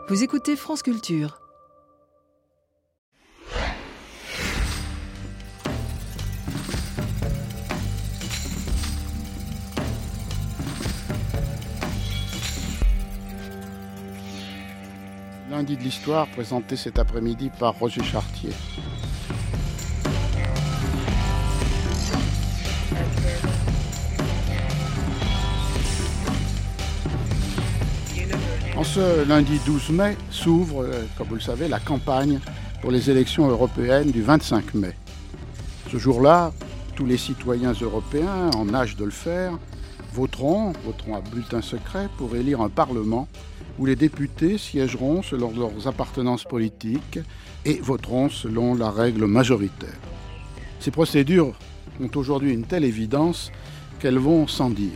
Vous écoutez France Culture. Lundi de l'histoire, présenté cet après-midi par Roger Chartier. En ce lundi 12 mai s'ouvre, comme vous le savez, la campagne pour les élections européennes du 25 mai. Ce jour-là, tous les citoyens européens en âge de le faire voteront à bulletin secret pour élire un parlement où les députés siégeront selon leurs appartenances politiques et voteront selon la règle majoritaire. Ces procédures ont aujourd'hui une telle évidence qu'elles vont sans dire.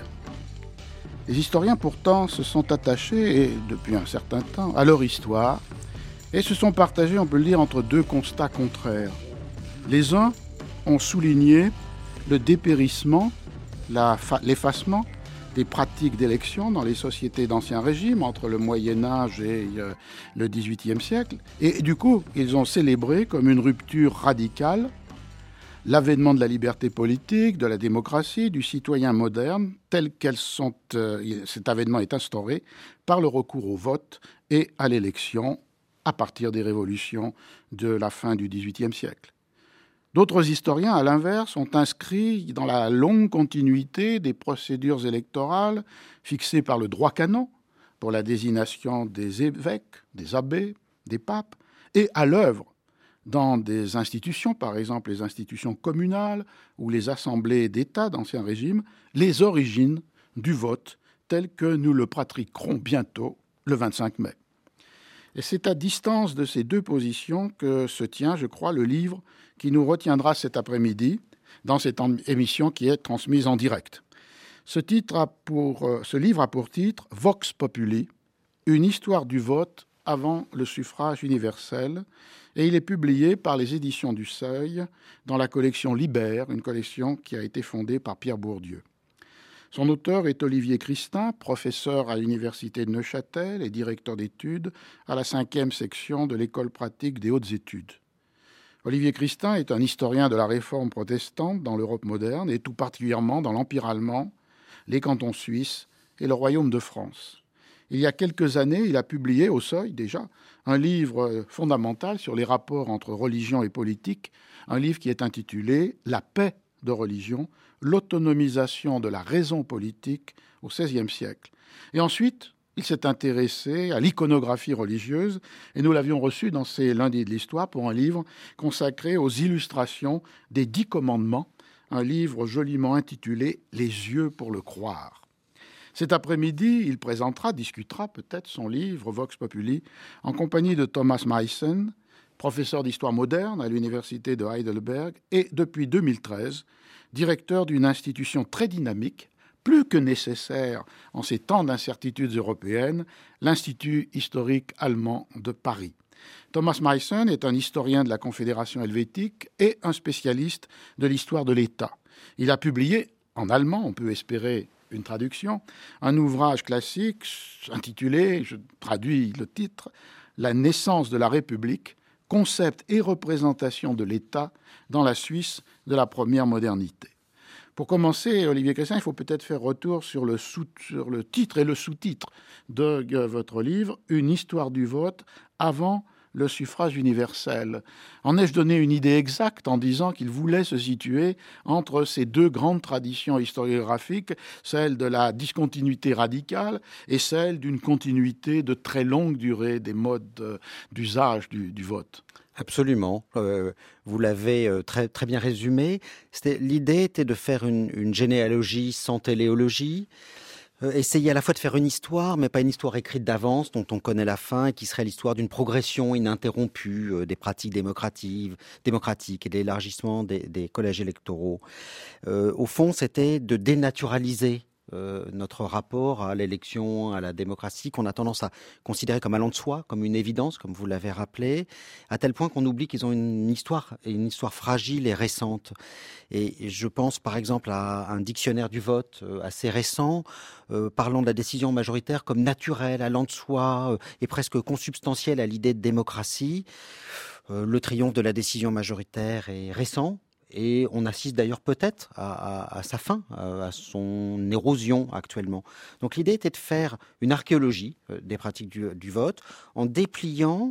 Les historiens pourtant se sont attachés, et depuis un certain temps, à leur histoire et se sont partagés, on peut le dire, entre deux constats contraires. Les uns ont souligné le dépérissement, l'effacement des pratiques d'élection dans les sociétés d'Ancien Régime entre le Moyen-Âge et le XVIIIe siècle. Et du coup, ils ont célébré comme une rupture radicale l'avènement de la liberté politique, de la démocratie, du citoyen moderne, tel qu'elles sont. Cet avènement est instauré par le recours au vote et à l'élection à partir des révolutions de la fin du XVIIIe siècle. D'autres historiens, à l'inverse, ont inscrit dans la longue continuité des procédures électorales fixées par le droit canon pour la désignation des évêques, des abbés, des papes, et à l'œuvre dans des institutions, par exemple les institutions communales ou les assemblées d'État d'Ancien Régime, les origines du vote tel que nous le pratiquerons bientôt le 25 mai. Et c'est à distance de ces deux positions que se tient, je crois, le livre qui nous retiendra cet après-midi dans cette émission qui est transmise en direct. Ce livre a pour titre « Vox Populi, une histoire du vote avant le suffrage universel » et il est publié par les éditions du Seuil dans la collection Libère, une collection qui a été fondée par Pierre Bourdieu. Son auteur est Olivier Christin, professeur à l'Université de Neuchâtel et directeur d'études à la 5e section de l'École pratique des hautes études. Olivier Christin est un historien de la réforme protestante dans l'Europe moderne et tout particulièrement dans l'Empire allemand, les cantons suisses et le Royaume de France. Il y a quelques années, il a publié au Seuil déjà un livre fondamental sur les rapports entre religion et politique, un livre qui est intitulé « La paix de religion, l'autonomisation de la raison politique au XVIe siècle ». Et ensuite, il s'est intéressé à l'iconographie religieuse et nous l'avions reçu dans ces lundis de l'histoire pour un livre consacré aux illustrations des 10 commandements, un livre joliment intitulé « Les yeux pour le croire ». Cet après-midi, il discutera peut-être son livre Vox Populi en compagnie de Thomas Meissen, professeur d'histoire moderne à l'université de Heidelberg et depuis 2013, directeur d'une institution très dynamique, plus que nécessaire en ces temps d'incertitudes européennes, l'Institut historique allemand de Paris. Thomas Meissen est un historien de la Confédération helvétique et un spécialiste de l'histoire de l'État. Il a publié, en allemand, on peut espérer une traduction, un ouvrage classique intitulé, je traduis le titre, « La naissance de la République, concept et représentation de l'État dans la Suisse de la première modernité ». Pour commencer, Olivier Christin, il faut peut-être faire retour sur le titre et le sous-titre de votre livre, « Une histoire du vote avant le suffrage universel ». En ai-je donné une idée exacte en disant qu'il voulait se situer entre ces deux grandes traditions historiographiques, celle de la discontinuité radicale et celle d'une continuité de très longue durée des modes d'usage du vote? Absolument. Vous l'avez très, très bien résumé. L'idée était de faire une généalogie sans téléologie, essayer à la fois de faire une histoire, mais pas une histoire écrite d'avance, dont on connaît la fin, et qui serait l'histoire d'une progression ininterrompue des pratiques démocratiques et de l'élargissement des collèges électoraux. Au fond, c'était de dénaturaliser notre rapport à l'élection, à la démocratie, qu'on a tendance à considérer comme allant de soi, comme une évidence, comme vous l'avez rappelé, à tel point qu'on oublie qu'ils ont une histoire fragile et récente. Et je pense par exemple à un dictionnaire du vote assez récent, parlant de la décision majoritaire comme naturelle, allant de soi, et presque consubstantielle à l'idée de démocratie. Le triomphe de la décision majoritaire est récent. Et on assiste d'ailleurs peut-être à sa fin, à son érosion actuellement. Donc l'idée était de faire une archéologie des pratiques du vote en dépliant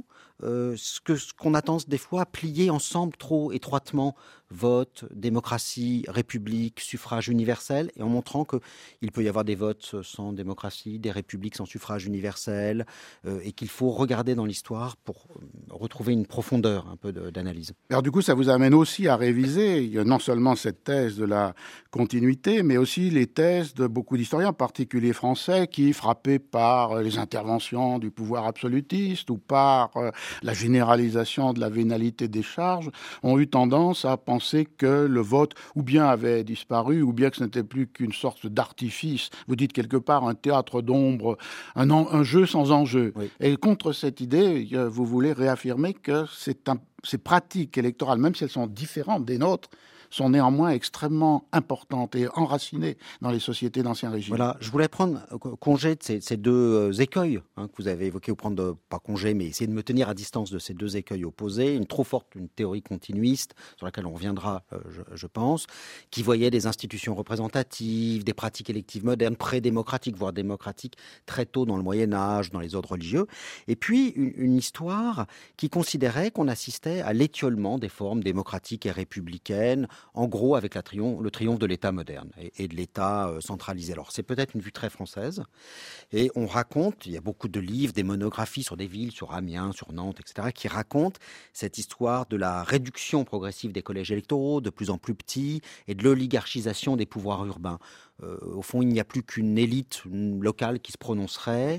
ce qu'on a tendance des fois à plier ensemble trop étroitement, vote, démocratie, république, suffrage universel, et en montrant qu'il peut y avoir des votes sans démocratie, des républiques sans suffrage universel, et qu'il faut regarder dans l'histoire pour retrouver une profondeur un peu d'analyse. Alors du coup, ça vous amène aussi à réviser non seulement cette thèse de la continuité, mais aussi les thèses de beaucoup d'historiens, en particulier français, qui, frappés par les interventions du pouvoir absolutiste ou par la généralisation de la vénalité des charges, ont eu tendance à penser que le vote ou bien avait disparu, ou bien que ce n'était plus qu'une sorte d'artifice. Vous dites quelque part un théâtre d'ombre, un jeu sans enjeu. Oui. Et contre cette idée, vous voulez réaffirmer que ces pratiques électorales, même si elles sont différentes des nôtres, sont néanmoins extrêmement importantes et enracinées dans les sociétés d'Ancien Régime. Voilà, je voulais prendre congé de ces deux écueils que vous avez évoqués, ou prendre, pas congé, mais essayer de me tenir à distance de ces deux écueils opposés. Une théorie continuiste, sur laquelle on reviendra, je pense, qui voyait des institutions représentatives, des pratiques électives modernes, pré-démocratiques, voire démocratiques, très tôt dans le Moyen-Âge, dans les ordres religieux. Et puis, une histoire qui considérait qu'on assistait à l'étiolement des formes démocratiques et républicaines, en gros avec le triomphe de l'État moderne et de l'État centralisé. Alors c'est peut-être une vue très française, et on raconte, il y a beaucoup de livres, des monographies sur des villes, sur Amiens, sur Nantes, etc., qui racontent cette histoire de la réduction progressive des collèges électoraux, de plus en plus petits, et de l'oligarchisation des pouvoirs urbains. Au fond, il n'y a plus qu'une élite locale qui se prononcerait.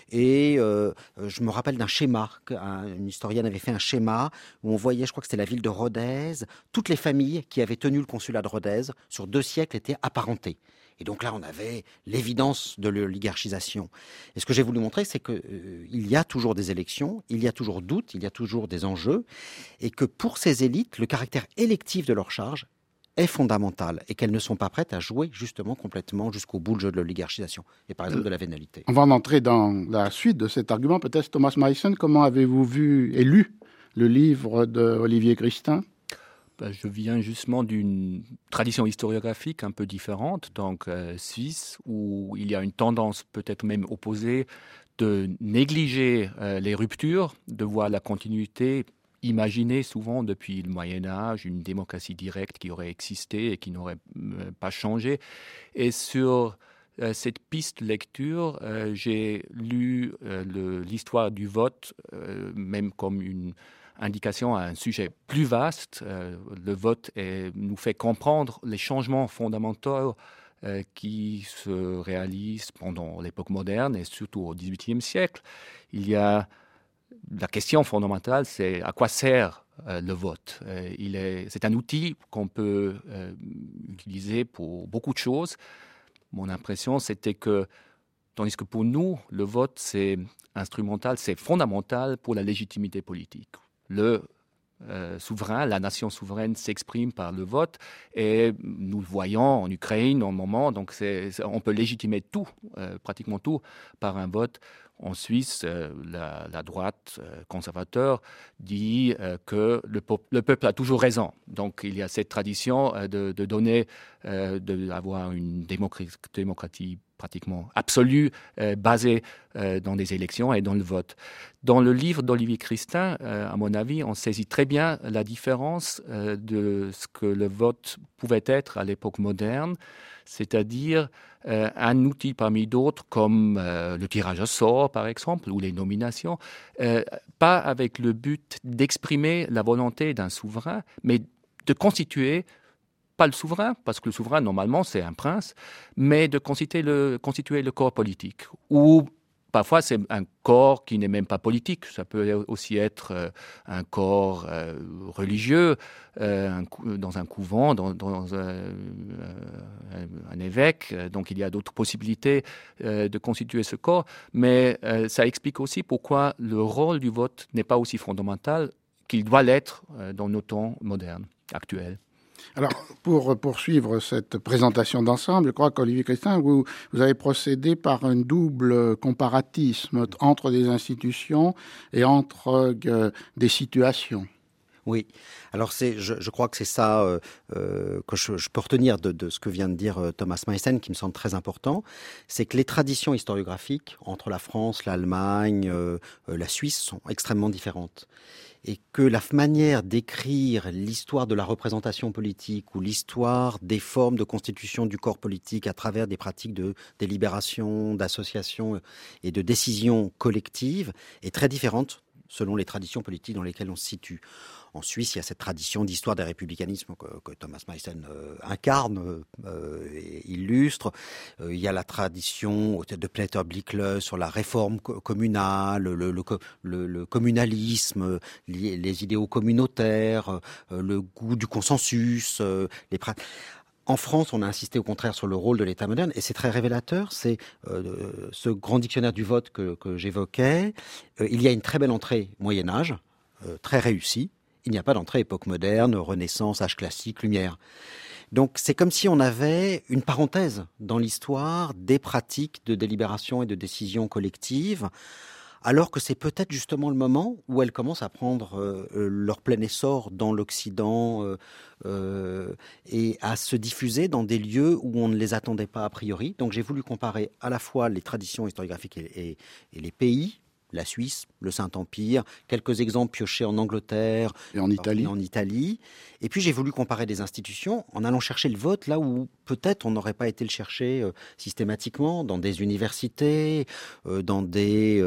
Et je me rappelle d'un schéma, une historienne avait fait un schéma où on voyait, je crois que c'était la ville de Rodez, toutes les familles qui avaient tenu le consulat de Rodez sur 2 siècles étaient apparentées. Et donc là, on avait l'évidence de l'oligarchisation. Et ce que j'ai voulu montrer, c'est qu'il y a toujours des élections, il y a toujours doute, il y a toujours des enjeux, et que pour ces élites, le caractère électif de leur charge est fondamentale, et qu'elles ne sont pas prêtes à jouer justement complètement jusqu'au bout le jeu de l'oligarchisation, et par exemple de la vénalité. On va en entrer dans la suite de cet argument. Peut-être Thomas Meissen, comment avez-vous vu et lu le livre d'Olivier Christin ? Je viens justement d'une tradition historiographique un peu différente, donc suisse, où il y a une tendance peut-être même opposée de négliger les ruptures, de voir la continuité imaginée souvent depuis le Moyen-Âge, une démocratie directe qui aurait existé et qui n'aurait pas changé. Et sur cette piste de lecture, j'ai lu l'histoire du vote, même comme une indication à un sujet plus vaste. Le vote nous fait comprendre les changements fondamentaux qui se réalisent pendant l'époque moderne et surtout au XVIIIe siècle. Il y a la question fondamentale, c'est à quoi sert le vote. C'est un outil qu'on peut utiliser pour beaucoup de choses. Mon impression, c'était que, tandis que pour nous, le vote, c'est instrumental, c'est fondamental pour la légitimité politique. Le souverain, la nation souveraine s'exprime par le vote, et nous le voyons en Ukraine en moment, donc on peut légitimer tout, pratiquement tout, par un vote. En Suisse, la droite conservateur dit que le peuple a toujours raison. Donc il y a cette tradition de donner, d'avoir une démocratie pratiquement absolue, basée dans des élections et dans le vote. Dans le livre d'Olivier Christin, à mon avis, on saisit très bien la différence de ce que le vote pouvait être à l'époque moderne, c'est-à-dire un outil parmi d'autres comme le tirage au sort, par exemple, ou les nominations, pas avec le but d'exprimer la volonté d'un souverain, mais de constituer, pas le souverain, parce que le souverain, normalement, c'est un prince, mais de constituer le corps politique, ou parfois, c'est un corps qui n'est même pas politique. Ça peut aussi être un corps religieux, dans un couvent, dans un évêque. Donc, il y a d'autres possibilités de constituer ce corps. Mais ça explique aussi pourquoi le rôle du vote n'est pas aussi fondamental qu'il doit l'être dans nos temps modernes, actuels. Alors, pour poursuivre cette présentation d'ensemble, je crois qu'Olivier Christin, vous avez procédé par un double comparatisme entre des institutions et entre des situations. Oui, alors je crois que c'est ça que je peux retenir de ce que vient de dire Thomas Meissen, qui me semble très important, c'est que les traditions historiographiques entre la France, l'Allemagne, la Suisse sont extrêmement différentes. Et que la manière d'écrire l'histoire de la représentation politique ou l'histoire des formes de constitution du corps politique à travers des pratiques de délibération, d'association et de décision collective est très différente selon les traditions politiques dans lesquelles on se situe. En Suisse, il y a cette tradition d'histoire des républicanismes que Thomas Meissen incarne et illustre. Il y a la tradition de Peter Blickle sur la réforme communale, le communalisme, les idéaux communautaires, le goût du consensus. En France, on a insisté au contraire sur le rôle de l'État moderne, et c'est très révélateur. C'est ce grand dictionnaire du vote que j'évoquais. Il y a une très belle entrée Moyen-Âge, très réussie. Il n'y a pas d'entrée époque moderne, Renaissance, âge classique, Lumière. Donc c'est comme si on avait une parenthèse dans l'histoire des pratiques de délibération et de décision collective, alors que c'est peut-être justement le moment où elles commencent à prendre leur plein essor dans l'Occident et à se diffuser dans des lieux où on ne les attendait pas a priori. Donc j'ai voulu comparer à la fois les traditions historiographiques et les pays, la Suisse, le Saint-Empire, quelques exemples piochés en Angleterre et en Italie. Et puis j'ai voulu comparer des institutions en allant chercher le vote là où peut-être on n'aurait pas été le chercher systématiquement, dans des universités, dans des...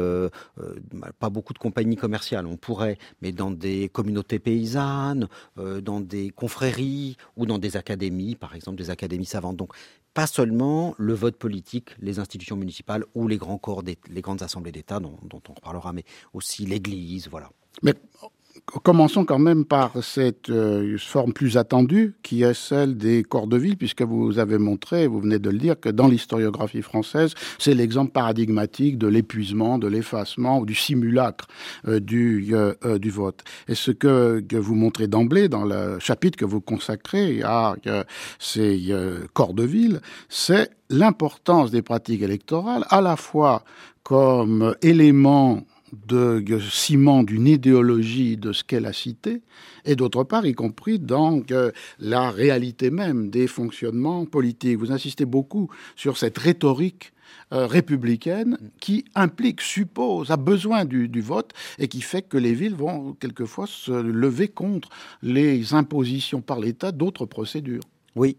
pas beaucoup de compagnies commerciales, on pourrait, mais dans des communautés paysannes, dans des confréries ou dans des académies, par exemple des académies savantes. Donc pas seulement le vote politique, les institutions municipales ou les grands corps, les grandes assemblées d'État dont on reparlera, mais aussi l'Église, voilà. Mais commençons quand même par cette forme plus attendue qui est celle des corps de ville, puisque vous avez montré, vous venez de le dire, que dans l'historiographie française, c'est l'exemple paradigmatique de l'épuisement, de l'effacement ou du simulacre du vote. Et ce que vous montrez d'emblée dans le chapitre que vous consacrez à ces corps de ville, c'est l'importance des pratiques électorales à la fois comme élément de ciment d'une idéologie de ce qu'est la cité, et d'autre part, y compris dans la réalité même des fonctionnements politiques. Vous insistez beaucoup sur cette rhétorique républicaine qui implique, suppose, a besoin du vote et qui fait que les villes vont quelquefois se lever contre les impositions par l'État d'autres procédures. Oui,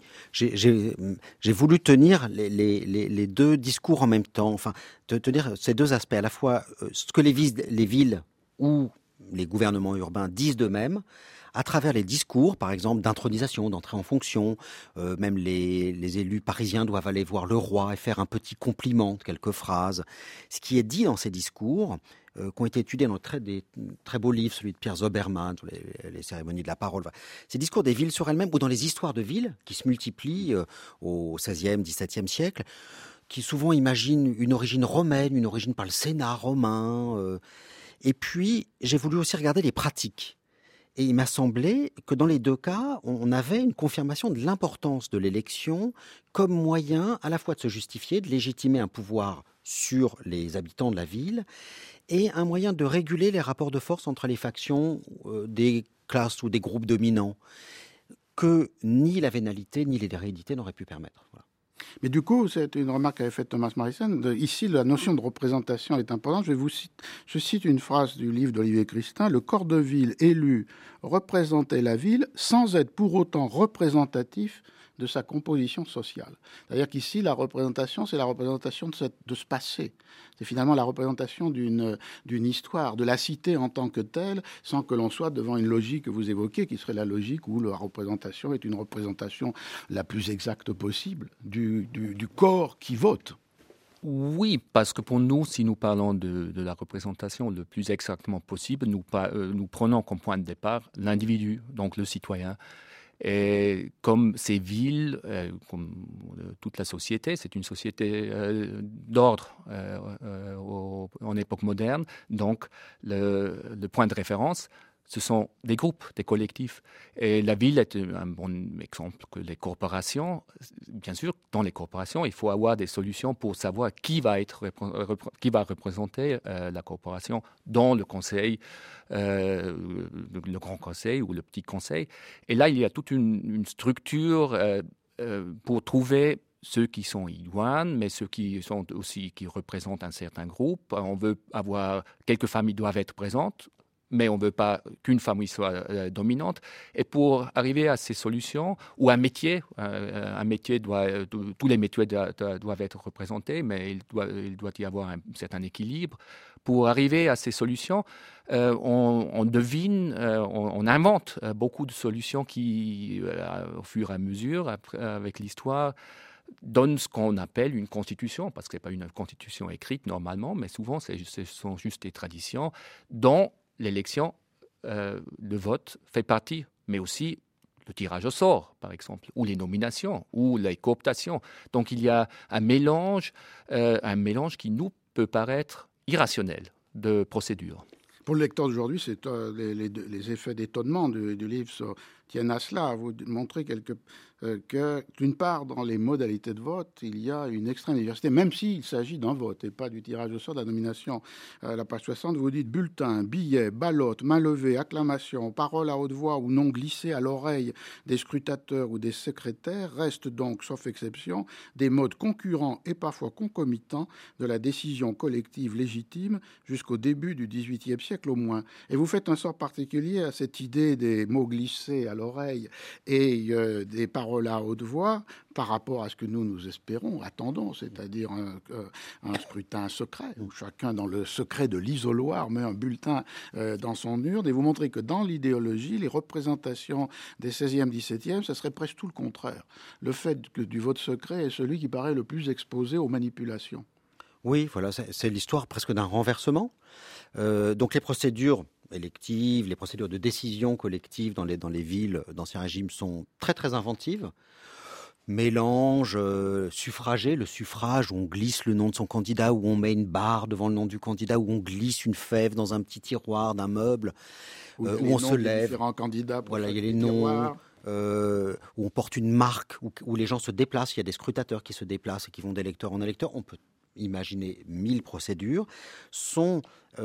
j'ai voulu tenir les deux discours en même temps, enfin, tenir ces deux aspects, à la fois ce que les villes ou les gouvernements urbains disent d'eux-mêmes, à travers les discours, par exemple, d'intronisation, d'entrée en fonction. Même les élus parisiens doivent aller voir le roi et faire un petit compliment de quelques phrases. Ce qui est dit dans ces discours, qui ont été étudiés dans des très beaux livres, celui de Pierre Zoberman, sur les cérémonies de la parole. Ces discours des villes sur elles-mêmes, ou dans les histoires de villes, qui se multiplient au XVIe, XVIIe siècle, qui souvent imaginent une origine romaine, une origine par le Sénat romain. Et puis, j'ai voulu aussi regarder les pratiques. Et il m'a semblé que dans les deux cas, on avait une confirmation de l'importance de l'élection comme moyen à la fois de se justifier, de légitimer un pouvoir sur les habitants de la ville, et un moyen de réguler les rapports de force entre les factions des classes ou des groupes dominants, que ni la vénalité ni l'hérédité n'auraient pu permettre. Voilà. Mais du coup, c'est une remarque qu'avait faite Thomas Meissen. Ici, la notion de représentation est importante. Je cite une phrase du livre d'Olivier Christin. Le corps de ville élu représentait la ville sans être pour autant représentatif de sa composition sociale. C'est-à-dire qu'ici, la représentation, c'est la représentation de ce passé. C'est finalement la représentation d'une histoire, de la cité en tant que telle, sans que l'on soit devant une logique que vous évoquez, qui serait la logique où la représentation est une représentation la plus exacte possible du corps qui vote. Oui, parce que pour nous, si nous parlons de la représentation le plus exactement possible, nous prenons comme point de départ l'individu, donc le citoyen. Et comme ces villes, comme toute la société, c'est une société d'ordre en époque moderne, donc le point de référence, ce sont des groupes, des collectifs. Et la ville est un bon exemple que les corporations. Bien sûr, dans les corporations, il faut avoir des solutions pour savoir qui va représenter la corporation dans le conseil, le grand conseil ou le petit conseil. Et là, il y a toute une structure pour trouver ceux qui sont idoines, mais ceux qui représentent un certain groupe. On veut avoir, quelques familles doivent être présentes, mais on ne veut pas qu'une famille soit dominante. Et pour arriver à ces solutions, ou tous les métiers doivent être représentés, mais il doit y avoir un certain équilibre. Pour arriver à ces solutions, on devine, on invente beaucoup de solutions qui, au fur et à mesure, avec l'histoire, donne ce qu'on appelle une constitution, parce que ce n'est pas une constitution écrite normalement, mais souvent ce sont juste des traditions dont l'élection, le vote fait partie, mais aussi le tirage au sort, par exemple, ou les nominations, ou les cooptations. Donc il y a un mélange qui nous peut paraître irrationnel de procédures. Pour le lecteur d'aujourd'hui, c'est les effets d'étonnement du livre tiennent à cela, à vous montrer que, d'une part, dans les modalités de vote, il y a une extrême diversité, même s'il s'agit d'un vote et pas du tirage au sort de la nomination. À la page 60, vous dites bulletin, billet, ballotte, main levée, acclamation, parole à haute voix ou non glissée à l'oreille des scrutateurs ou des secrétaires restent donc, sauf exception, des modes concurrents et parfois concomitants de la décision collective légitime jusqu'au début du XVIIIe siècle au moins. Et vous faites un sort particulier à cette idée des mots glissés à l'oreille et des paroles à haute voix par rapport à ce que nous espérons, attendons, c'est-à-dire un scrutin secret, où chacun, dans le secret de l'isoloir, met un bulletin dans son urne, et vous montrez que dans l'idéologie, les représentations des 16e, 17e, ça serait presque tout le contraire. Le fait du vote secret est celui qui paraît le plus exposé aux manipulations. Oui, voilà, c'est l'histoire presque d'un renversement. Donc les procédures électives, les procédures de décision collective dans les villes d'Ancien Régime sont très très inventives. Mélange suffragé, le suffrage où on glisse le nom de son candidat, où on met une barre devant le nom du candidat, où on glisse une fève dans un petit tiroir d'un meuble, où on se lève. Différents candidats. Voilà, il y a les noms. Où on porte une marque, où les gens se déplacent. Il y a des scrutateurs qui se déplacent et qui vont d'électeur en électeur. On peut imaginer 1000 procédures, sont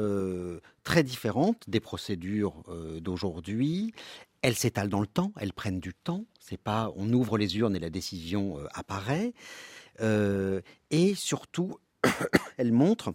très différentes des procédures d'aujourd'hui. Elles s'étalent dans le temps, elles prennent du temps. C'est pas, on ouvre les urnes et la décision apparaît. Et surtout, elles montrent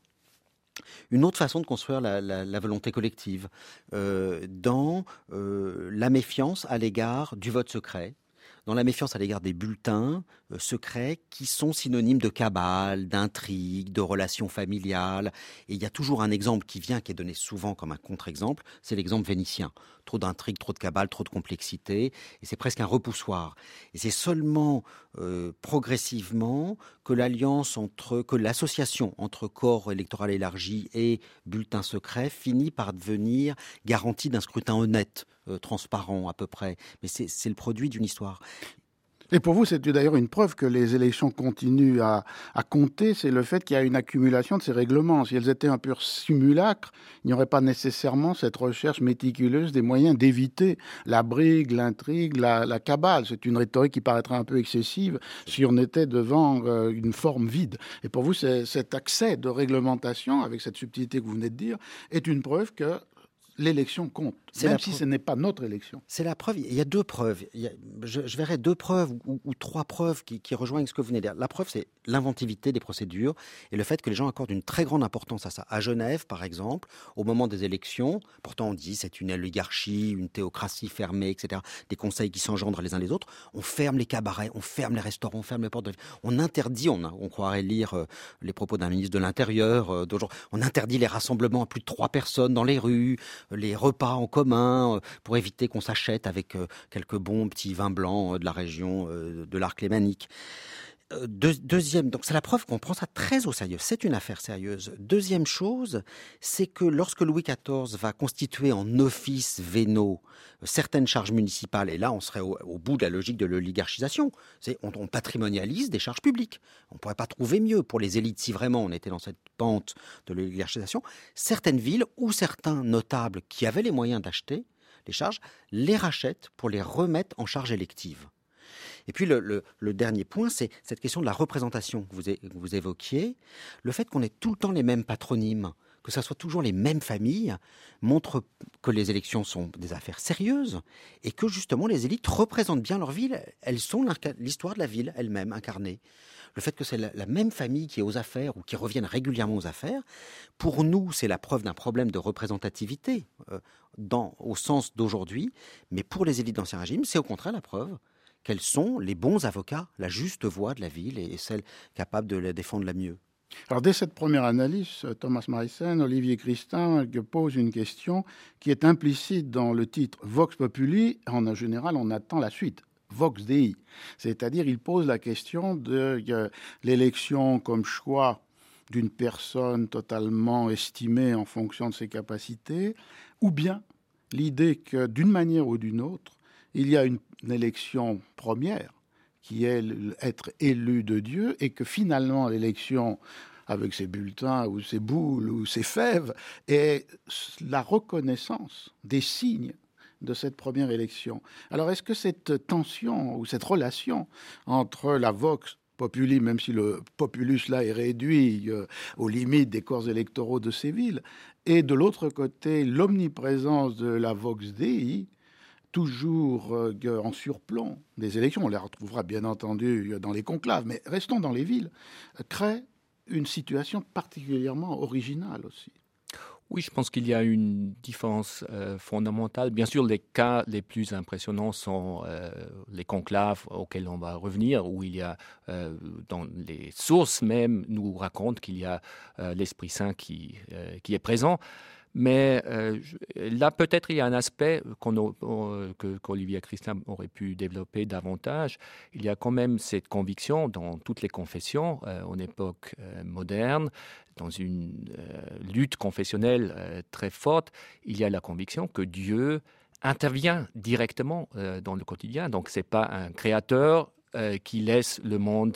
une autre façon de construire la volonté collective dans la méfiance à l'égard du vote secret, dans la méfiance à l'égard des bulletins secrets qui sont synonymes de cabale, d'intrigue, de relations familiales. Et il y a toujours un exemple qui est donné souvent comme un contre-exemple, c'est l'exemple vénitien. Trop d'intrigue, trop de cabale, trop de complexité, et c'est presque un repoussoir. Et c'est seulement progressivement que l'association entre corps électoral élargi et bulletin secret finit par devenir garantie d'un scrutin honnête, transparent à peu près. Mais c'est le produit d'une histoire. Et pour vous, c'est d'ailleurs une preuve que les élections continuent à compter, c'est le fait qu'il y a une accumulation de ces règlements. Si elles étaient un pur simulacre, il n'y aurait pas nécessairement cette recherche méticuleuse des moyens d'éviter la brigue, l'intrigue, la cabale. C'est une rhétorique qui paraîtrait un peu excessive si on était devant une forme vide. Et pour vous, cet accès de réglementation, avec cette subtilité que vous venez de dire, est une preuve que l'élection compte, même si ce n'est pas notre élection. C'est la preuve. Il y a deux preuves. Je verrais deux preuves ou trois preuves qui rejoignent ce que vous venez de dire. La preuve, c'est l'inventivité des procédures et le fait que les gens accordent une très grande importance à ça. À Genève, par exemple, au moment des élections, pourtant on dit c'est une oligarchie, une théocratie fermée, etc., des conseils qui s'engendrent les uns les autres, on ferme les cabarets, on ferme les restaurants, on ferme les portes de ville. On interdit, on croirait lire les propos d'un ministre de l'Intérieur d'aujourd'hui, on interdit les rassemblements à plus de 3 personnes dans les rues, les repas en commun, pour éviter qu'on s'achète avec quelques bons petits vins blancs de la région de l'Arc lémanique. Deuxième, donc c'est la preuve qu'on prend ça très au sérieux. C'est une affaire sérieuse. Deuxième chose, c'est que lorsque Louis XIV va constituer en office vénaux certaines charges municipales, et là on serait au bout de la logique de l'oligarchisation, on patrimonialise des charges publiques. On ne pourrait pas trouver mieux pour les élites si vraiment on était dans cette pente de l'oligarchisation. Certaines villes ou certains notables qui avaient les moyens d'acheter les charges, les rachètent pour les remettre en charge élective. Et puis le dernier point, c'est cette question de la représentation que vous évoquiez. Le fait qu'on ait tout le temps les mêmes patronymes, que ça soit toujours les mêmes familles, montre que les élections sont des affaires sérieuses et que justement les élites représentent bien leur ville. Elles sont l'histoire de la ville elle-même incarnée. Le fait que c'est la même famille qui est aux affaires ou qui reviennent régulièrement aux affaires, pour nous, c'est la preuve d'un problème de représentativité au sens d'aujourd'hui. Mais pour les élites d'Ancien Régime, c'est au contraire la preuve quels sont les bons avocats, la juste voix de la ville et celle capable de la défendre la mieux. Alors, dès cette première analyse, Thomas Meissen, Olivier Christin pose une question qui est implicite dans le titre Vox Populi. En général, on attend la suite. Vox Dei, c'est-à-dire il pose la question de l'élection comme choix d'une personne totalement estimée en fonction de ses capacités, ou bien l'idée que d'une manière ou d'une autre, il y a une élection première qui est être élu de Dieu et que finalement l'élection avec ses bulletins ou ses boules ou ses fèves est la reconnaissance des signes de cette première élection. Alors, est-ce que cette tension ou cette relation entre la vox populi, même si le populus là est réduit aux limites des corps électoraux de ces villes, et de l'autre côté, l'omniprésence de la vox dei, toujours en surplomb des élections, on les retrouvera bien entendu dans les conclaves, mais restons dans les villes, crée une situation particulièrement originale aussi. Oui, je pense qu'il y a une différence fondamentale. Bien sûr, les cas les plus impressionnants sont les conclaves auxquels on va revenir, où il y a, dans les sources même, nous racontent qu'il y a l'Esprit Saint qui est présent. Mais là, peut-être, il y a un aspect qu'Olivier Christin aurait pu développer davantage. Il y a quand même cette conviction dans toutes les confessions, en époque moderne, dans une lutte confessionnelle très forte, il y a la conviction que Dieu intervient directement dans le quotidien. Donc, ce n'est pas un créateur qui laisse le monde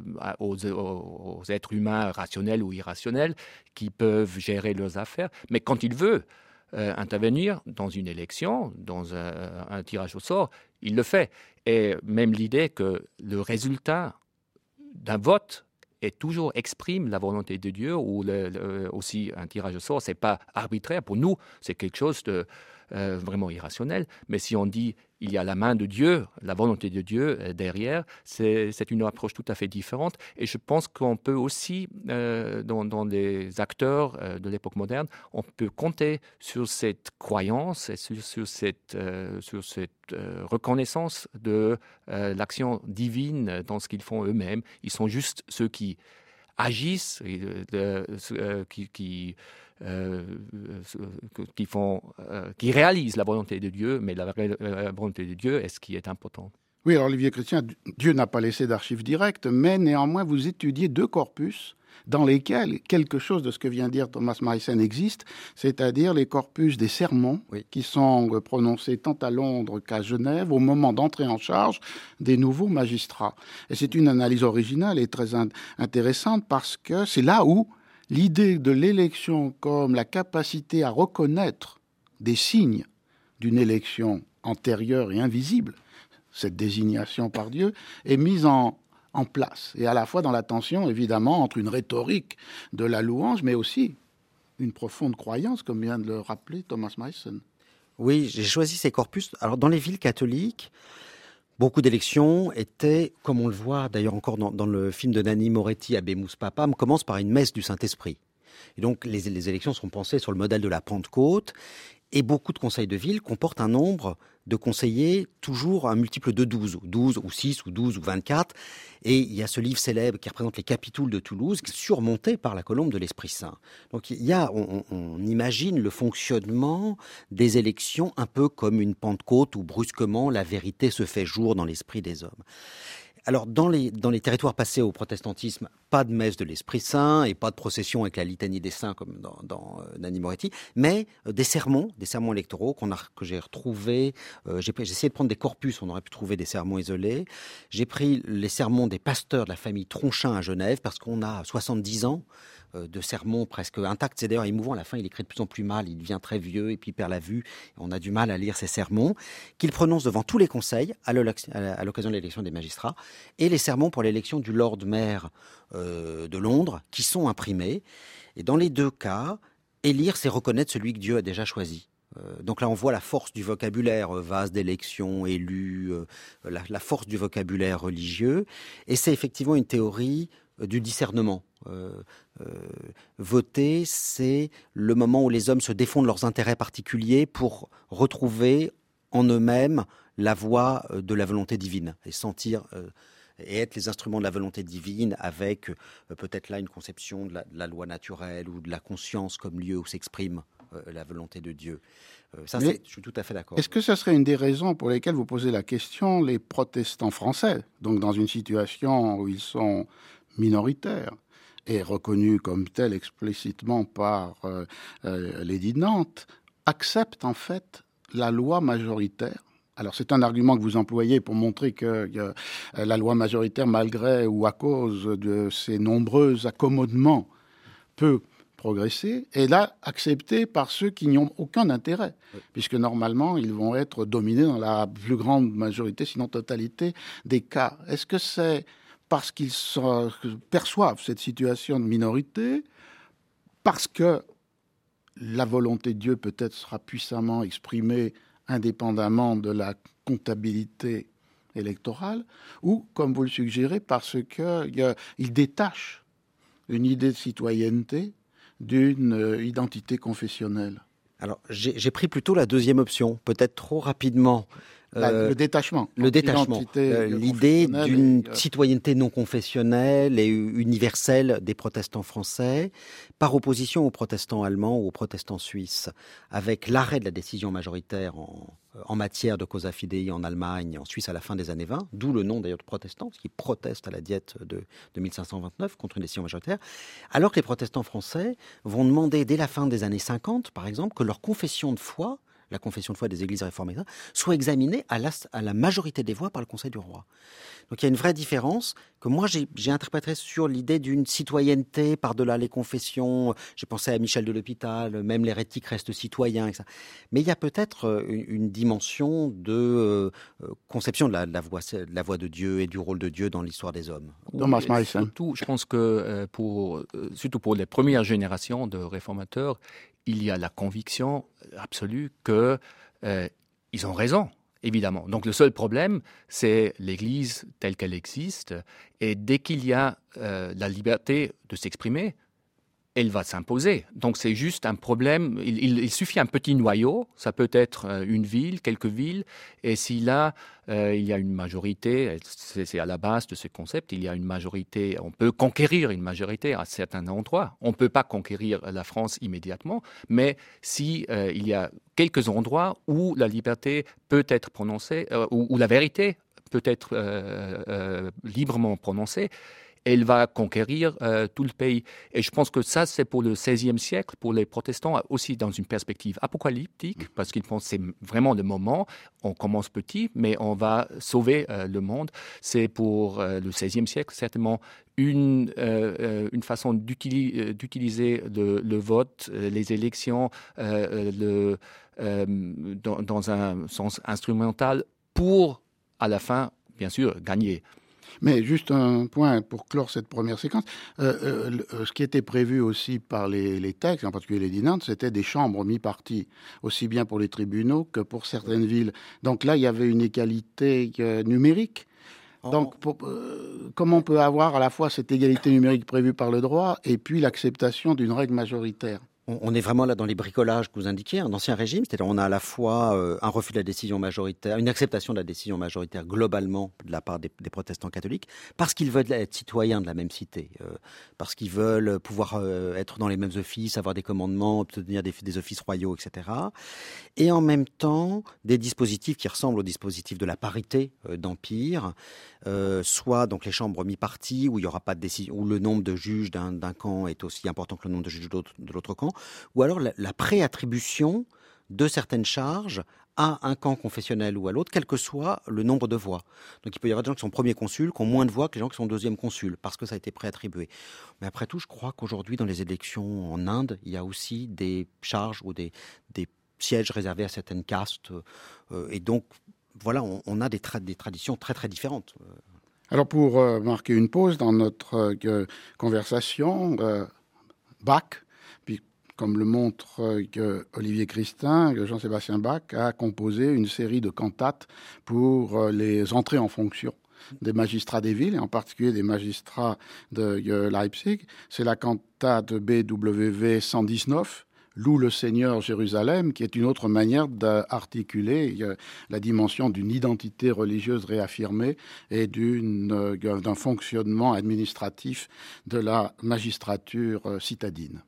aux êtres humains rationnels ou irrationnels qui peuvent gérer leurs affaires. Mais quand il veut intervenir dans une élection, dans un tirage au sort, il le fait. Et même l'idée que le résultat d'un vote toujours exprime la volonté de Dieu, ou aussi un tirage au sort, ce n'est pas arbitraire. Pour nous, c'est quelque chose de vraiment irrationnel. Mais si on dit il y a la main de Dieu, la volonté de Dieu derrière, c'est une approche tout à fait différente. Et je pense qu'on peut aussi, dans les acteurs de l'époque moderne, on peut compter sur cette croyance et sur cette reconnaissance de l'action divine dans ce qu'ils font eux-mêmes. Ils sont juste ceux qui agissent, qui réalisent la volonté de Dieu, mais la volonté de Dieu est ce qui est important. Oui, alors Olivier Christian, Dieu n'a pas laissé d'archives directes, mais néanmoins vous étudiez deux corpus dans lesquels quelque chose de ce que vient de dire Thomas Meissen existe, c'est-à-dire les corpus des sermons qui sont prononcés tant à Londres qu'à Genève au moment d'entrer en charge des nouveaux magistrats. Et c'est une analyse originale et très intéressante parce que c'est là où l'idée de l'élection comme la capacité à reconnaître des signes d'une élection antérieure et invisible, cette désignation par Dieu, est mise en place. Et à la fois dans la tension, évidemment, entre une rhétorique de la louange, mais aussi une profonde croyance, comme vient de le rappeler Thomas Meissen. Oui, j'ai choisi ces corpus. Alors, dans les villes catholiques, beaucoup d'élections étaient, comme on le voit d'ailleurs encore dans le film de Nanni Moretti, Habemus Papam, commence par une messe du Saint-Esprit. Et donc, les élections sont pensées sur le modèle de la Pentecôte. Et beaucoup de conseils de ville comportent un nombre de conseillers toujours un multiple de 12 ou 6 ou 12 ou 24. Et il y a ce livre célèbre qui représente les capitouls de Toulouse, surmonté par la colombe de l'Esprit Saint. Donc on imagine le fonctionnement des élections un peu comme une Pentecôte où brusquement la vérité se fait jour dans l'esprit des hommes. Alors, dans les territoires passés au protestantisme, pas de messe de l'Esprit Saint et pas de procession avec la litanie des saints comme dans Nanni Moretti, mais des sermons électoraux que j'ai retrouvés. J'ai essayé de prendre des corpus, on aurait pu trouver des sermons isolés. J'ai pris les sermons des pasteurs de la famille Tronchin à Genève, parce qu'on a 70 ans de sermons presque intacts. C'est d'ailleurs émouvant, à la fin il écrit de plus en plus mal, il devient très vieux et puis il perd la vue. On a du mal à lire ses sermons, qu'il prononce devant tous les conseils à l'occasion de l'élection des magistrats, et les sermons pour l'élection du Lord Mayor de Londres, qui sont imprimés. Et dans les deux cas, élire, c'est reconnaître celui que Dieu a déjà choisi. Donc là, on voit la force du vocabulaire, vase d'élection, élu, la force du vocabulaire religieux. Et c'est effectivement une théorie du discernement. Voter, c'est le moment où les hommes se défont de leurs intérêts particuliers pour retrouver en eux-mêmes la voix de la volonté divine et sentir et être les instruments de la volonté divine avec peut-être là une conception de la loi naturelle ou de la conscience comme lieu où s'exprime la volonté de Dieu. Je suis tout à fait d'accord. Est-ce que ce serait une des raisons pour lesquelles vous posez la question, les protestants français, donc dans une situation où ils sont minoritaires et reconnus comme tels explicitement par l'édit de Nantes, acceptent en fait la loi majoritaire? Alors c'est un argument que vous employez pour montrer que la loi majoritaire, malgré ou à cause de ses nombreux accommodements, peut progresser, et là acceptée par ceux qui n'y ont aucun intérêt, puisque normalement ils vont être dominés dans la plus grande majorité, sinon totalité des cas. Est-ce que c'est parce qu'ils perçoivent cette situation de minorité, parce que la volonté de Dieu peut-être sera puissamment exprimée indépendamment de la comptabilité électorale, ou, comme vous le suggérez, parce qu'ils détachent une idée de citoyenneté d'une identité confessionnelle? Alors, j'ai pris plutôt la deuxième option, peut-être trop rapidement. Le détachement. Le détachement. L'idée d'une citoyenneté non confessionnelle et universelle des protestants français, par opposition aux protestants allemands ou aux protestants suisses, avec l'arrêt de la décision majoritaire en matière de causa fidei en Allemagne, en Suisse à la fin des années 20, d'où le nom d'ailleurs de protestants, qui protestent à la diète de 1529 contre une décision majoritaire, alors que les protestants français vont demander dès la fin des années 50, par exemple, que leur confession de foi, la confession de foi des églises réformées, soit examinée à la majorité des voix par le Conseil du Roi. Donc il y a une vraie différence que moi j'ai interprétée sur l'idée d'une citoyenneté par-delà les confessions. J'ai pensé à Michel de l'Hôpital, même l'hérétique reste citoyen, etc. Mais il y a peut-être une dimension de conception de la voix de Dieu et du rôle de Dieu dans l'histoire des hommes. Thomas Meissen. Surtout, je pense que surtout pour les premières générations de réformateurs, il y a la conviction absolue qu'ils ont raison, évidemment. Donc le seul problème, c'est l'Église telle qu'elle existe. Et dès qu'il y a la liberté de s'exprimer, elle va s'imposer. Donc c'est juste un problème. Il suffit un petit noyau, ça peut être une ville, quelques villes, et si là, il y a une majorité, c'est à la base de ce concept, il y a une majorité, on peut conquérir une majorité à certains endroits. On ne peut pas conquérir la France immédiatement, mais si il y a quelques endroits où la liberté peut être prononcée, où la vérité peut être librement prononcée, elle va conquérir tout le pays. Et je pense que ça, c'est pour le XVIe siècle, pour les protestants, aussi dans une perspective apocalyptique, parce qu'ils pensent que c'est vraiment le moment, on commence petit, mais on va sauver le monde. C'est pour le XVIe siècle, certainement, une façon d'utiliser le vote, les élections, dans un sens instrumental, pour, à la fin, bien sûr, gagner. Mais juste un point pour clore cette première séquence. Ce qui était prévu aussi par les textes, en particulier les Nantes, c'était des chambres mi-parties, aussi bien pour les tribunaux que pour certaines villes. Donc là, il y avait une égalité numérique. Donc, comment on peut avoir à la fois cette égalité numérique prévue par le droit et puis l'acceptation d'une règle majoritaire? On est vraiment là dans les bricolages que vous indiquiez, un ancien régime, c'est-à-dire on a à la fois un refus de la décision majoritaire, une acceptation de la décision majoritaire globalement de la part des protestants catholiques, parce qu'ils veulent être citoyens de la même cité, parce qu'ils veulent pouvoir être dans les mêmes offices, avoir des commandements, obtenir des offices royaux, etc. Et en même temps, des dispositifs qui ressemblent aux dispositifs de la parité d'empire, soit donc les chambres mi-parties, où il n'y aura pas de décision, où le nombre de juges d'un camp est aussi important que le nombre de juges de l'autre camp, ou alors la préattribution de certaines charges à un camp confessionnel ou à l'autre, quel que soit le nombre de voix. Donc il peut y avoir des gens qui sont premiers consuls, qui ont moins de voix que les gens qui sont deuxième consuls, parce que ça a été préattribué. Mais après tout, je crois qu'aujourd'hui, dans les élections en Inde, il y a aussi des charges ou des sièges réservés à certaines castes. Et donc, voilà, on a des traditions très, très différentes. Alors, pour marquer une pause dans notre conversation, Bach, puis comme le montre Olivier Christin, Jean-Sébastien Bach a composé une série de cantates pour les entrées en fonction des magistrats des villes, et en particulier des magistrats de Leipzig. C'est la cantate BWV 119, Loue le Seigneur Jérusalem, qui est une autre manière d'articuler la dimension d'une identité religieuse réaffirmée et d'un fonctionnement administratif de la magistrature citadine.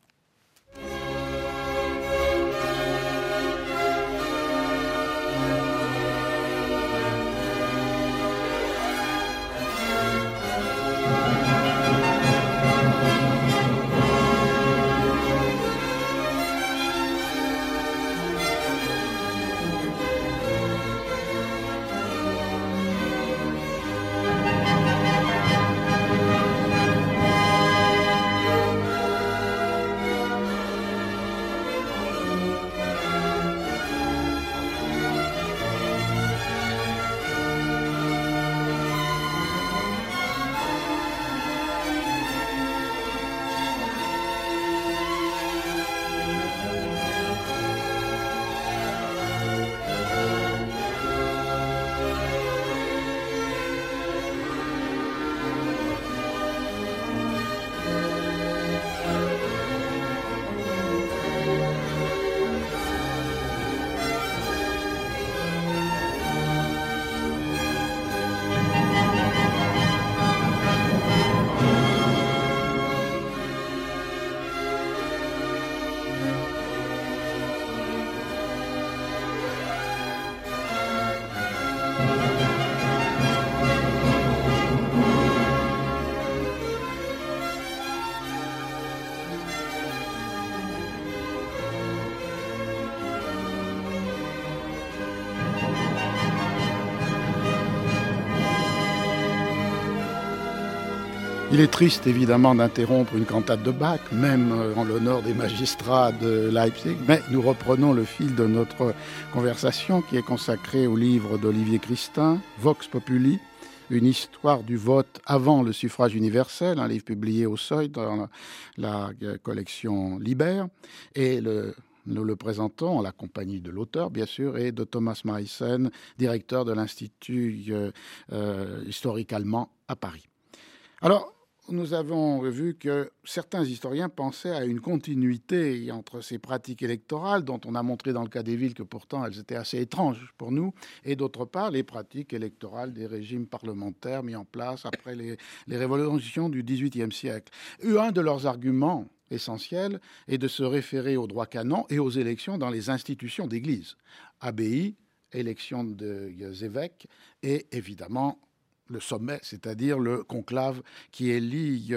Il est triste évidemment d'interrompre une cantate de Bach, même en l'honneur des magistrats de Leipzig, mais nous reprenons le fil de notre conversation qui est consacrée au livre d'Olivier Christin, Vox Populi, une histoire du vote avant le suffrage universel, un livre publié au Seuil dans la collection Liber, et nous le présentons en la compagnie de l'auteur, bien sûr, et de Thomas Meissen, directeur de l'Institut historique allemand à Paris. Alors, nous avons vu que certains historiens pensaient à une continuité entre ces pratiques électorales, dont on a montré dans le cas des villes que pourtant elles étaient assez étranges pour nous, et d'autre part les pratiques électorales des régimes parlementaires mis en place après les révolutions du XVIIIe siècle. Un de leurs arguments essentiels est de se référer au droit canon et aux élections dans les institutions d'église. Abbaye, élection des évêques et évidemment le sommet, c'est-à-dire le conclave qui élit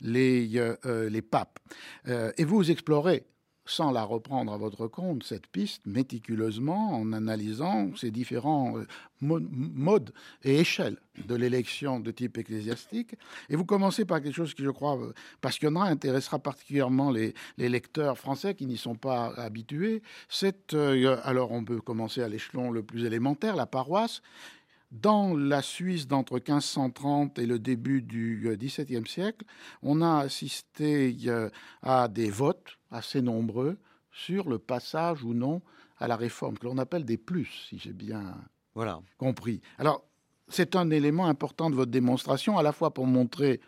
les papes. Et vous explorez, sans la reprendre à votre compte, cette piste méticuleusement en analysant ces différents modes et échelles de l'élection de type ecclésiastique. Et vous commencez par quelque chose qui, je crois, passionnera, intéressera particulièrement les lecteurs français qui n'y sont pas habitués. Alors on peut commencer à l'échelon le plus élémentaire, la paroisse. Dans la Suisse d'entre 1530 et le début du XVIIe siècle, on a assisté à des votes assez nombreux sur le passage ou non à la réforme, que l'on appelle des plus, si j'ai bien compris. Alors, c'est un élément important de votre démonstration, à la fois pour montrer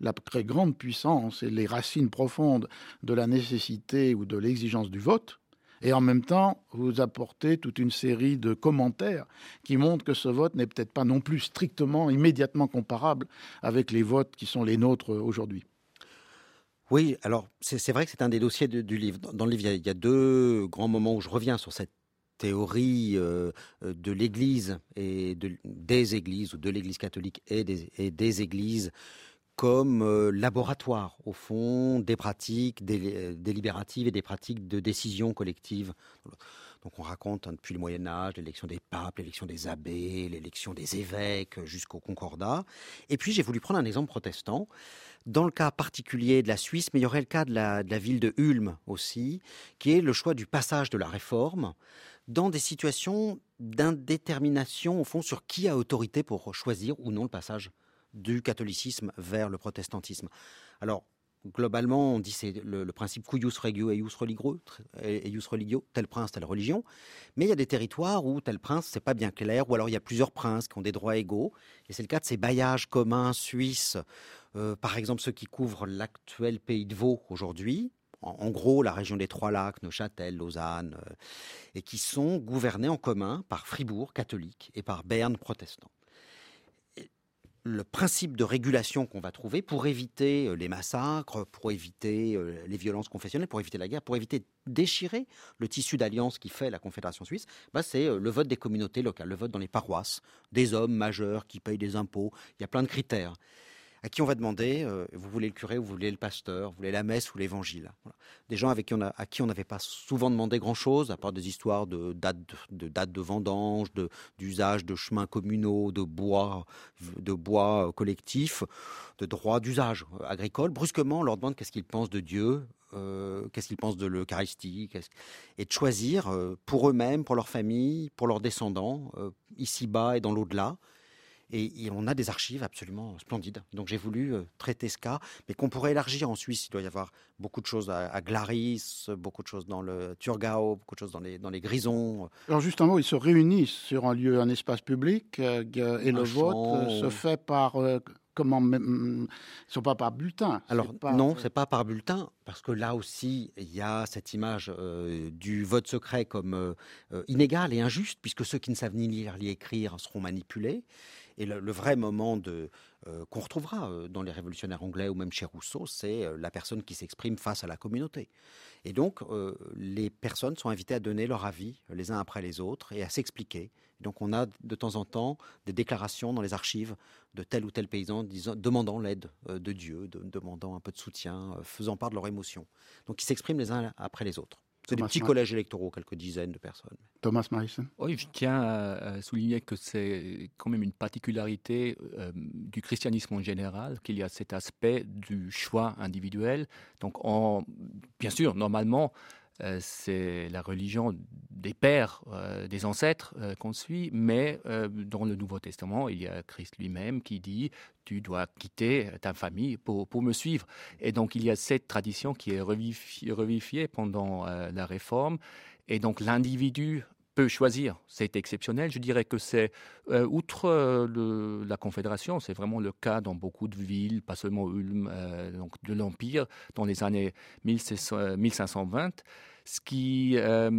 la très grande puissance et les racines profondes de la nécessité ou de l'exigence du vote. Et en même temps, vous apportez toute une série de commentaires qui montrent que ce vote n'est peut-être pas non plus strictement, immédiatement comparable avec les votes qui sont les nôtres aujourd'hui. Oui, alors c'est vrai que c'est un des dossiers du livre. Dans le livre, il y a deux grands moments où je reviens sur cette théorie de l'Église et des Églises, ou de l'Église catholique et des Églises, comme laboratoire, au fond, des pratiques délibératives et des pratiques de décision collective. Donc on raconte depuis le Moyen-Âge l'élection des papes, l'élection des abbés, l'élection des évêques, jusqu'au concordat. Et puis j'ai voulu prendre un exemple protestant, dans le cas particulier de la Suisse, mais il y aurait le cas de la ville de Ulm aussi, qui est le choix du passage de la Réforme dans des situations d'indétermination, au fond, sur qui a autorité pour choisir ou non le passage du catholicisme vers le protestantisme. Alors, globalement, on dit c'est le principe cuius regio eius religio, tel prince, telle religion. Mais il y a des territoires où tel prince, c'est pas bien clair, ou alors il y a plusieurs princes qui ont des droits égaux. Et c'est le cas de ces bailliages communs suisses, par exemple ceux qui couvrent l'actuel pays de Vaud aujourd'hui. En gros, la région des Trois-Lacs, Neuchâtel, Lausanne, et qui sont gouvernés en commun par Fribourg, catholique, et par Berne, protestant. Le principe de régulation qu'on va trouver pour éviter les massacres, pour éviter les violences confessionnelles, pour éviter la guerre, pour éviter de déchirer le tissu d'alliance qui fait la Confédération suisse, c'est le vote des communautés locales, le vote dans les paroisses, des hommes majeurs qui payent des impôts. Il y a plein de critères à qui on va demander, vous voulez le curé ou vous voulez le pasteur, vous voulez la messe ou l'évangile. Voilà. Des gens à qui on n'avait pas souvent demandé grand-chose, à part des histoires de date de vendange, d'usage de chemins communaux, de bois collectifs, de droits d'usage agricole. Brusquement, on leur demande qu'est-ce qu'ils pensent de Dieu, qu'est-ce qu'ils pensent de l'Eucharistie, et de choisir pour eux-mêmes, pour leur famille, pour leurs descendants, ici-bas et dans l'au-delà. Et on a des archives absolument splendides. Donc j'ai voulu traiter ce cas, mais qu'on pourrait élargir en Suisse. Il doit y avoir beaucoup de choses à Glaris, beaucoup de choses dans le Thurgau, beaucoup de choses dans les Grisons. Alors justement, ils se réunissent sur un espace public et le vote se fait par... ils ne sont pas par bulletin. Alors non, c'est pas par bulletin, parce que là aussi, il y a cette image du vote secret comme inégal et injuste, puisque ceux qui ne savent ni lire ni écrire seront manipulés. Et le vrai moment qu'on retrouvera dans les révolutionnaires anglais ou même chez Rousseau, c'est la personne qui s'exprime face à la communauté. Et donc, les personnes sont invitées à donner leur avis les uns après les autres et à s'expliquer. Donc, on a de temps en temps des déclarations dans les archives de tel ou tel paysan demandant l'aide de Dieu, demandant un peu de soutien, faisant part de leurs émotions. Donc, ils s'expriment les uns après les autres. C'est des petits collèges électoraux, quelques dizaines de personnes. Thomas Meissen. Oui, je tiens à souligner que c'est quand même une particularité du christianisme en général, qu'il y a cet aspect du choix individuel. Donc, bien sûr, normalement, c'est la religion des pères, des ancêtres qu'on suit, mais dans le Nouveau Testament, il y a Christ lui-même qui dit « tu dois quitter ta famille pour me suivre ». Et donc, il y a cette tradition qui est revivifiée pendant la Réforme, et donc l'individu peut choisir. C'est exceptionnel. Je dirais que c'est, outre la Confédération, c'est vraiment le cas dans beaucoup de villes, pas seulement Ulm, donc de l'Empire, dans les années 1520, ce qui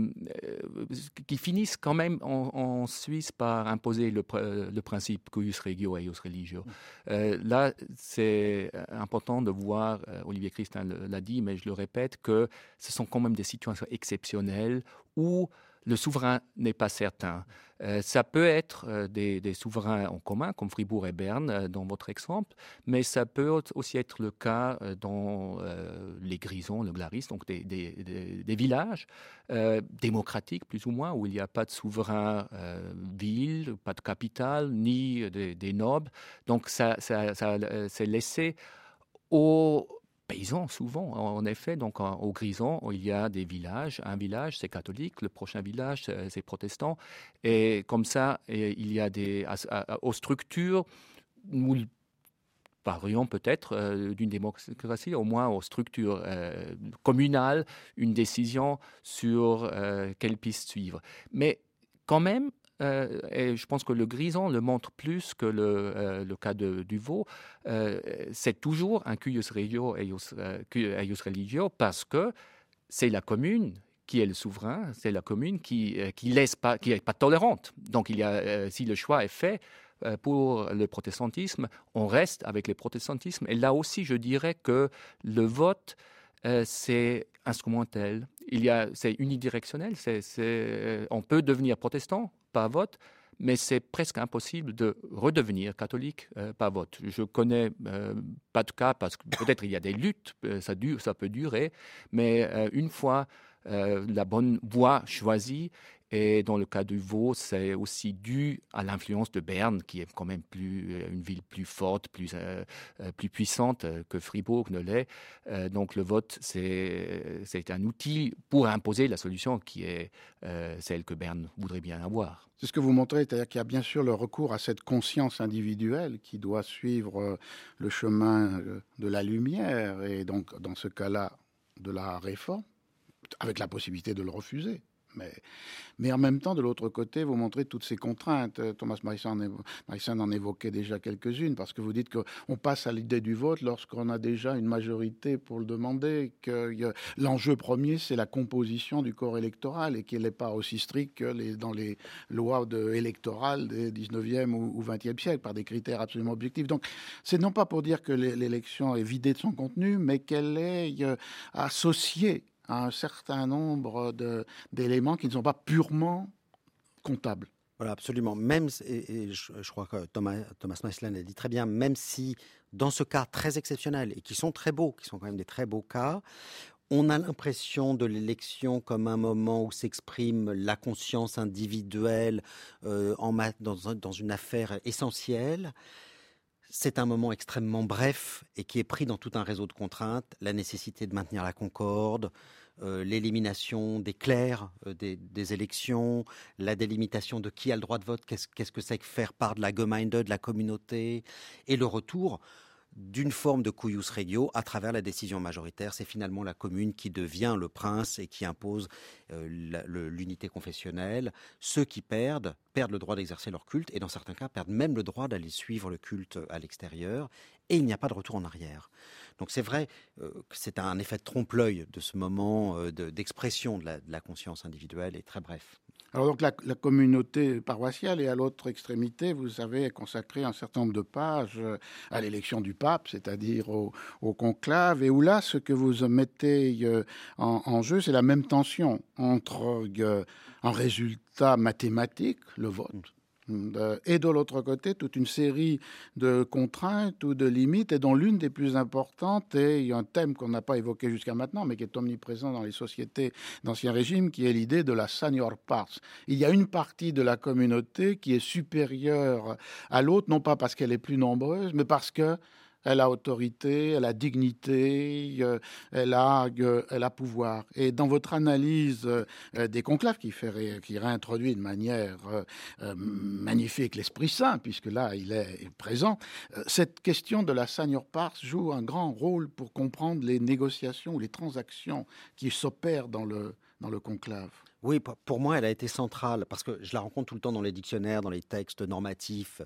finissent quand même en Suisse par imposer le principe cuius regio eius religio. Là, c'est important de voir, Olivier Christin l'a dit, mais je le répète, que ce sont quand même des situations exceptionnelles où le souverain n'est pas certain. Ça peut être des souverains en commun, comme Fribourg et Berne, dans votre exemple, mais ça peut aussi être le cas dans les Grisons, le Glaris, donc des villages démocratiques, plus ou moins, où il n'y a pas de souverain ville, pas de capitale, ni des nobles. Donc ça c'est laissé aux paysans, souvent, en effet. Donc, au Grison, il y a des villages. Un village, c'est catholique. Le prochain village, c'est protestant. Et comme ça, il y a aux structures, nous parlions peut-être d'une démocratie, au moins aux structures communales, une décision sur quelle piste suivre. Mais quand même, et je pense que le Grison le montre plus que le cas du Vaud, c'est toujours un cuius regio eius religio, parce que c'est la commune qui est le souverain, c'est la commune qui laisse pas, qui est pas tolérante. Donc si le choix est fait pour le protestantisme, on reste avec le protestantisme. Et là aussi, je dirais que le vote, c'est instrumentel. C'est unidirectionnel. On peut devenir protestant par vote, mais c'est presque impossible de redevenir catholique par vote. Je connais pas de cas, parce que peut-être il y a des luttes, ça peut durer, mais une fois la bonne voie choisie, et dans le cas du Vaud, c'est aussi dû à l'influence de Berne, qui est quand même une ville plus forte, plus puissante que Fribourg ne l'est. Donc le vote, c'est un outil pour imposer la solution qui est celle que Berne voudrait bien avoir. C'est ce que vous montrez, c'est-à-dire qu'il y a bien sûr le recours à cette conscience individuelle qui doit suivre le chemin de la lumière, et donc dans ce cas-là de la réforme, avec la possibilité de le refuser. Mais en même temps, de l'autre côté, vous montrez toutes ces contraintes. Thomas Meissen en évoquait déjà quelques-unes, parce que vous dites qu'on passe à l'idée du vote lorsqu'on a déjà une majorité pour le demander, que l'enjeu premier, c'est la composition du corps électoral, et qu'il n'est pas aussi strict que dans les lois électorales des 19e ou 20e siècle, par des critères absolument objectifs. Donc, c'est non pas pour dire que l'élection est vidée de son contenu, mais qu'elle est associée à un certain nombre d'éléments qui ne sont pas purement comptables. Voilà, absolument. Même, et je crois que Thomas Meissen l'a dit très bien, même si dans ce cas très exceptionnel, et qui sont très beaux, qui sont quand même des très beaux cas, on a l'impression de l'élection comme un moment où s'exprime la conscience individuelle dans une affaire essentielle. C'est un moment extrêmement bref et qui est pris dans tout un réseau de contraintes, la nécessité de maintenir la concorde, l'élimination des clercs des élections, la délimitation de qui a le droit de vote, qu'est-ce que c'est que faire part de la Gemeinde, de la communauté, et le retour d'une forme de cuius regio à travers la décision majoritaire. C'est finalement la commune qui devient le prince et qui impose l'unité confessionnelle. Ceux qui perdent le droit d'exercer leur culte, et dans certains cas perdent même le droit d'aller suivre le culte à l'extérieur, et il n'y a pas de retour en arrière. Donc c'est vrai que c'est un effet de trompe-l'œil de ce moment d'expression de la conscience individuelle, et très bref. Alors donc la communauté paroissiale, et à l'autre extrémité, vous avez consacré un certain nombre de pages à l'élection du pape, c'est-à-dire au conclave, et où là, ce que vous mettez en jeu, c'est la même tension entre un résultat mathématique, le vote, et de l'autre côté, toute une série de contraintes ou de limites, et dont l'une des plus importantes est un thème qu'on n'a pas évoqué jusqu'à maintenant, mais qui est omniprésent dans les sociétés d'Ancien Régime, qui est l'idée de la senior pars. Il y a une partie de la communauté qui est supérieure à l'autre, non pas parce qu'elle est plus nombreuse, mais parce que elle a autorité, elle a dignité, elle a pouvoir. Et dans votre analyse des conclaves, qui réintroduit de manière magnifique l'Esprit Saint, puisque là, il est présent, cette question de la senior pars joue un grand rôle pour comprendre les négociations ou les transactions qui s'opèrent dans le conclave. Oui, pour moi, elle a été centrale, parce que je la rencontre tout le temps dans les dictionnaires, dans les textes normatifs.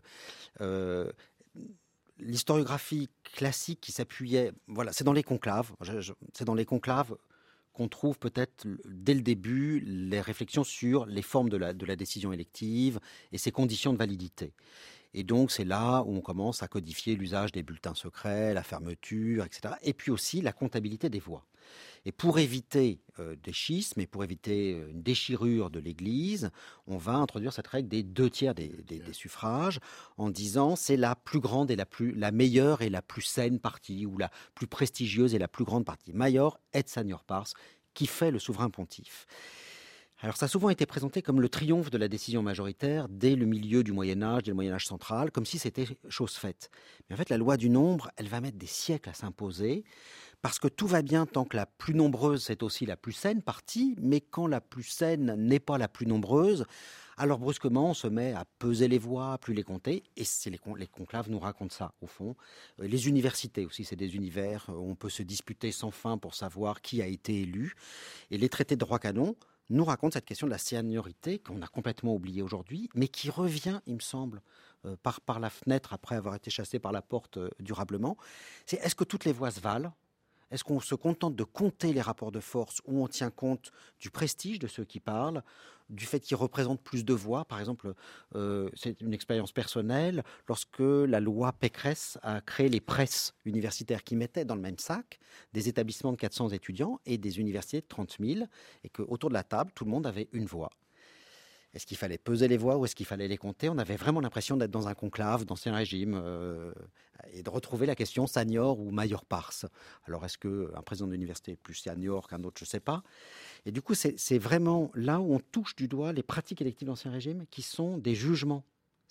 L'historiographie classique qui s'appuyait, voilà, c'est dans les conclaves. C'est dans les conclaves qu'on trouve peut-être dès le début les réflexions sur les formes de la décision élective et ses conditions de validité. Et donc c'est là où on commence à codifier l'usage des bulletins secrets, la fermeture, etc. Et puis aussi la comptabilité des voix. Et pour éviter des schismes et pour éviter une déchirure de l'Église, on va introduire cette règle des 2/3 des suffrages, en disant c'est la plus grande et la meilleure et la plus saine partie, ou la plus prestigieuse et la plus grande partie. Maior et senior pars, qui fait le souverain pontife. Alors ça a souvent été présenté comme le triomphe de la décision majoritaire dès le milieu du Moyen-Âge, dès le Moyen-Âge central, comme si c'était chose faite. Mais en fait, la loi du nombre, elle va mettre des siècles à s'imposer, parce que tout va bien tant que la plus nombreuse, c'est aussi la plus saine partie, mais quand la plus saine n'est pas la plus nombreuse, alors brusquement, on se met à peser les voix, à plus les compter, et c'est les conclaves nous racontent ça, au fond. Les universités aussi, c'est des univers où on peut se disputer sans fin pour savoir qui a été élu. Et les traités de droit canon nous raconte cette question de la seniorité qu'on a complètement oubliée aujourd'hui, mais qui revient, il me semble, par la fenêtre après avoir été chassé par la porte durablement. C'est est-ce que toutes les voix se valent ? Est-ce qu'on se contente de compter les rapports de force ou on tient compte du prestige de ceux qui parlent, du fait qu'ils représentent plus de voix ? Par exemple, c'est une expérience personnelle, lorsque la loi Pécresse a créé les presses universitaires qui mettaient dans le même sac des établissements de 400 étudiants et des universités de 30 000, et qu'autour de la table, tout le monde avait une voix. Est-ce qu'il fallait peser les voix ou est-ce qu'il fallait les compter ? On avait vraiment l'impression d'être dans un conclave d'Ancien Régime et de retrouver la question senior ou major pars. Alors, est-ce qu'un président d'université est plus senior qu'un autre ? Je ne sais pas. Et du coup, c'est vraiment là où on touche du doigt les pratiques électives d'Ancien Régime qui sont des jugements.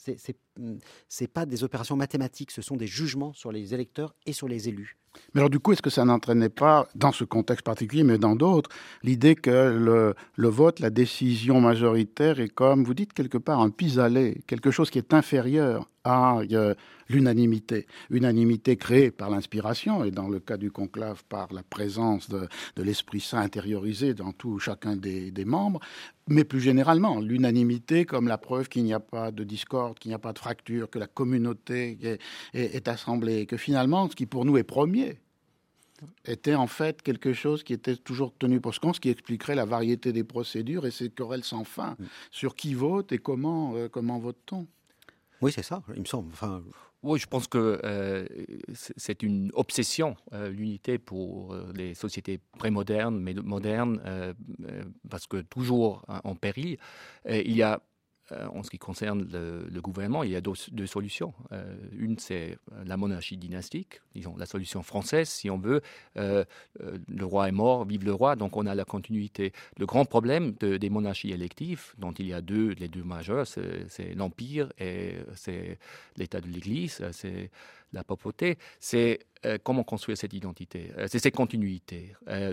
C'est pas des opérations mathématiques, ce sont des jugements sur les électeurs et sur les élus. Mais alors du coup, est-ce que ça n'entraînait pas, dans ce contexte particulier, mais dans d'autres, l'idée que le vote, la décision majoritaire est comme, vous dites quelque part, un pis-aller, quelque chose qui est inférieur à l'unanimité. Unanimité créée par l'inspiration, et dans le cas du conclave, par la présence de l'Esprit Saint intériorisé dans chacun des membres, mais plus généralement, l'unanimité comme la preuve qu'il n'y a pas de discorde, qu'il n'y a pas de fracture, que la communauté est assemblée, que finalement, ce qui pour nous est premier, était en fait quelque chose qui était toujours tenu pour ce qu'on, ce qui expliquerait la variété des procédures et ces querelles sans fin sur qui vote et comment vote-t-on. Oui, c'est ça, il me semble. Oui, je pense que c'est une obsession, l'unité pour les sociétés prémodernes, mais modernes, parce que toujours en péril. Il y a, en ce qui concerne le gouvernement, il y a deux solutions. Une, c'est la monarchie dynastique, disons la solution française, si on veut. Le roi est mort, vive le roi, donc on a la continuité. Le grand problème des monarchies électives, dont il y a les deux majeures, c'est l'Empire et c'est l'État de l'Église, c'est la papauté. C'est comment construire cette identité, c'est cette continuité.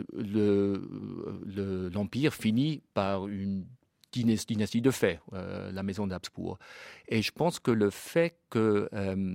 L'Empire finit par une dynastie de fait, la maison d'Habsbourg. Et je pense que le fait que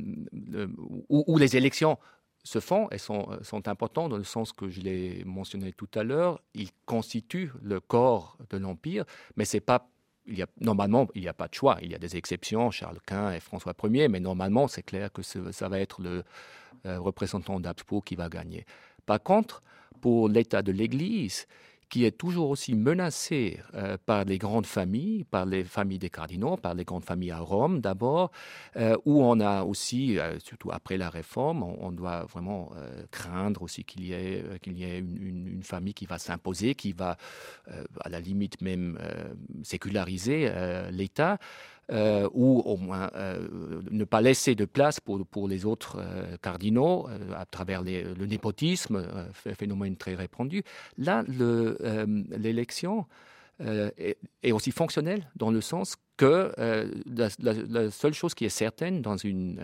où les élections se font et sont importantes dans le sens que je l'ai mentionné tout à l'heure, ils constituent le corps de l'Empire, mais c'est pas normalement, il n'y a pas de choix. Il y a des exceptions, Charles Quint et François Ier, mais normalement, c'est clair que ça va être le représentant d'Habsbourg qui va gagner. Par contre, pour l'État de l'Église, qui est toujours aussi menacé par les grandes familles, par les familles des cardinaux, par les grandes familles à Rome d'abord, où on a aussi, surtout après la Réforme, on doit vraiment craindre aussi qu'il y ait une famille qui va s'imposer, qui va à la limite même séculariser l'État. Ou au moins ne pas laisser de place pour les autres cardinaux à travers le népotisme, phénomène très répandu. Là, l'élection est aussi fonctionnelle dans le sens que la seule chose qui est certaine dans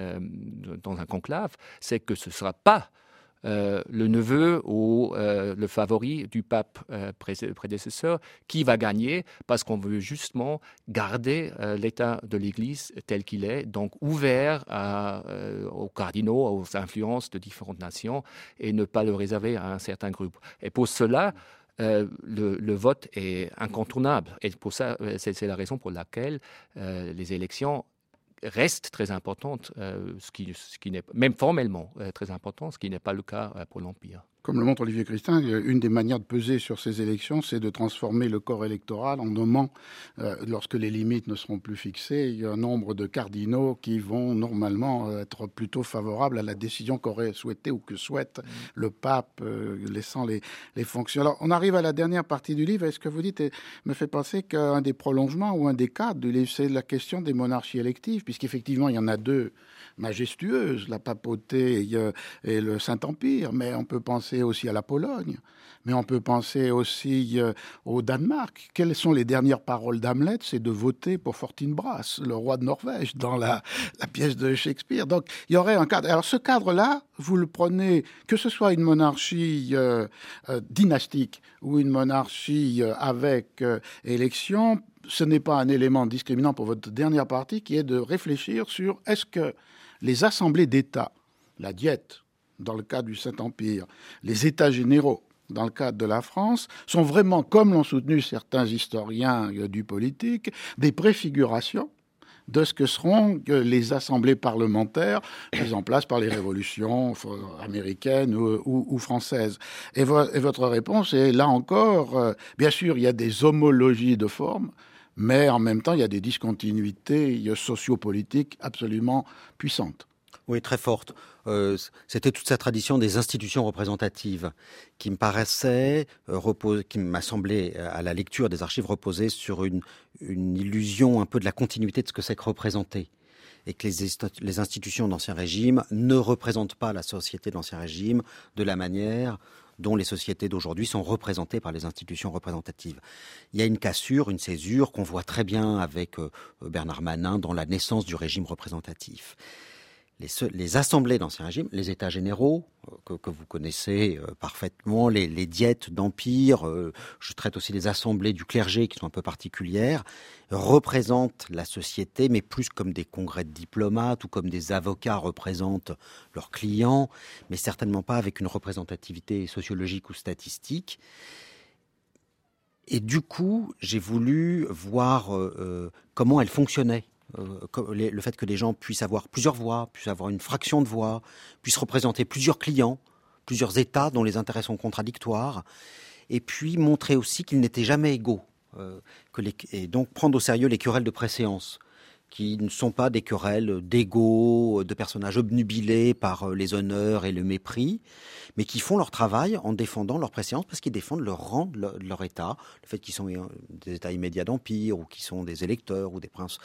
un conclave, c'est que ce ne sera pas le neveu ou le favori du pape prédécesseur qui va gagner parce qu'on veut justement garder l'état de l'Église tel qu'il est, donc ouvert aux cardinaux, aux influences de différentes nations et ne pas le réserver à un certain groupe. Et pour cela, le vote est incontournable. Et pour ça, c'est la raison pour laquelle les élections reste très importante, ce qui n'est même formellement très important, ce qui n'est pas le cas pour l'Empire. Comme le montre Olivier Christin, une des manières de peser sur ces élections, c'est de transformer le corps électoral en nommant, lorsque les limites ne seront plus fixées, un nombre de cardinaux qui vont normalement être plutôt favorables à la décision qu'aurait souhaité ou que souhaite le pape, laissant les fonctions. Alors, on arrive à la dernière partie du livre, et ce que vous dites me fait penser qu'un des prolongements ou un des cadres du livre, c'est la question des monarchies électives, puisqu'effectivement, il y en a deux majestueuses, la papauté et le Saint-Empire, mais on peut penser aussi à la Pologne, mais on peut penser aussi au Danemark. Quelles sont les dernières paroles d'Hamlet ? C'est de voter pour Fortinbras, le roi de Norvège, dans la pièce de Shakespeare. Donc, il y aurait un cadre. Alors, ce cadre-là, vous le prenez, que ce soit une monarchie dynastique ou une monarchie avec élection, ce n'est pas un élément discriminant pour votre dernière partie, qui est de réfléchir sur est-ce que les assemblées d'État, la diète, dans le cas du Saint-Empire, les États généraux, dans le cadre de la France, sont vraiment, comme l'ont soutenu certains historiens du politique, des préfigurations de ce que seront les assemblées parlementaires mises en place par les révolutions américaines ou françaises. Et votre réponse est, là encore, bien sûr, il y a des homologies de forme, mais en même temps, il y a des discontinuités sociopolitiques absolument puissantes. Oui, très forte. C'était toute cette tradition des institutions représentatives qui me paraissait, qui m'a semblé, à la lecture des archives, reposer sur une illusion un peu de la continuité de ce que c'est que représenter. Et que les institutions d'Ancien Régime ne représentent pas la société de l'Ancien Régime de la manière dont les sociétés d'aujourd'hui sont représentées par les institutions représentatives. Il y a une cassure, une césure qu'on voit très bien avec Bernard Manin dans la naissance du régime représentatif. Les assemblées d'Ancien Régime, les États généraux, que vous connaissez parfaitement, les diètes d'Empire, je traite aussi les assemblées du clergé qui sont un peu particulières, représentent la société, mais plus comme des congrès de diplomates ou comme des avocats représentent leurs clients, mais certainement pas avec une représentativité sociologique ou statistique. Et du coup, j'ai voulu voir comment elles fonctionnaient. Le fait que les gens puissent avoir plusieurs voix, puissent avoir une fraction de voix, puissent représenter plusieurs clients, plusieurs États dont les intérêts sont contradictoires, et puis montrer aussi qu'ils n'étaient jamais égaux, et donc prendre au sérieux les querelles de préséance, qui ne sont pas des querelles d'égos, de personnages obnubilés par les honneurs et le mépris, mais qui font leur travail en défendant leur préséance parce qu'ils défendent leur rang, leur État, le fait qu'ils sont des États immédiats d'empire, ou qu'ils sont des électeurs, ou des princes,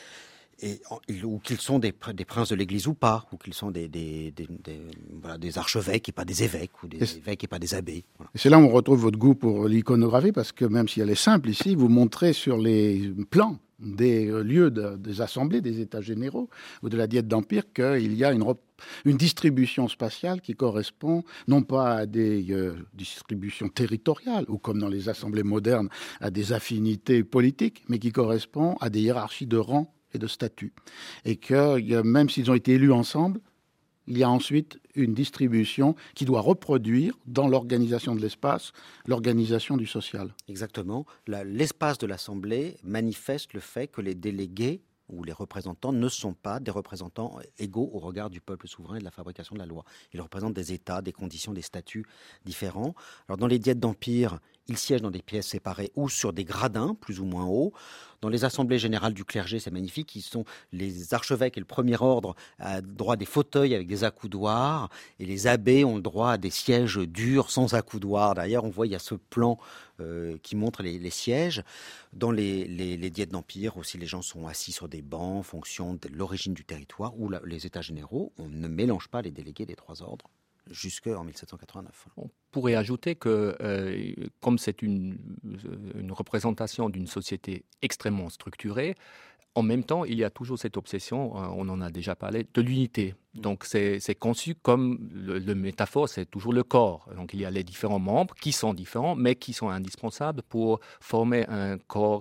ou qu'ils sont des princes de l'Église ou pas, ou qu'ils sont des archevêques et pas des évêques, ou des évêques et pas des abbés. Voilà. Et c'est là où on retrouve votre goût pour l'iconographie, parce que même si elle est simple ici, vous montrez sur les plans des lieux des assemblées, des États généraux ou de la diète d'Empire qu'il y a une distribution spatiale qui correspond non pas à des distributions territoriales ou comme dans les assemblées modernes à des affinités politiques, mais qui correspond à des hiérarchies de rang et de statut. Et que même s'ils ont été élus ensemble, il y a ensuite une distribution qui doit reproduire dans l'organisation de l'espace, l'organisation du social. Exactement. L'espace de l'Assemblée manifeste le fait que les délégués ou les représentants ne sont pas des représentants égaux au regard du peuple souverain et de la fabrication de la loi. Ils représentent des États, des conditions, des statuts différents. Alors dans les diètes d'Empire, ils siègent dans des pièces séparées ou sur des gradins plus ou moins hauts. Dans les assemblées générales du clergé, c'est magnifique, les archevêques et le premier ordre ont droit à des fauteuils avec des accoudoirs, et les abbés ont le droit à des sièges durs sans accoudoirs. D'ailleurs, on voit, il y a ce plan qui montre les sièges. Dans les diètes d'Empire aussi, les gens sont assis sur des bancs en fonction de l'origine du territoire, ou les États généraux, on ne mélange pas les délégués des trois ordres jusqu'en 1789. On pourrait ajouter que, comme c'est une représentation d'une société extrêmement structurée, en même temps, il y a toujours cette obsession, on en a déjà parlé, de l'unité. Donc, c'est conçu comme le métaphore, c'est toujours le corps. Donc, il y a les différents membres qui sont différents, mais qui sont indispensables pour former un corps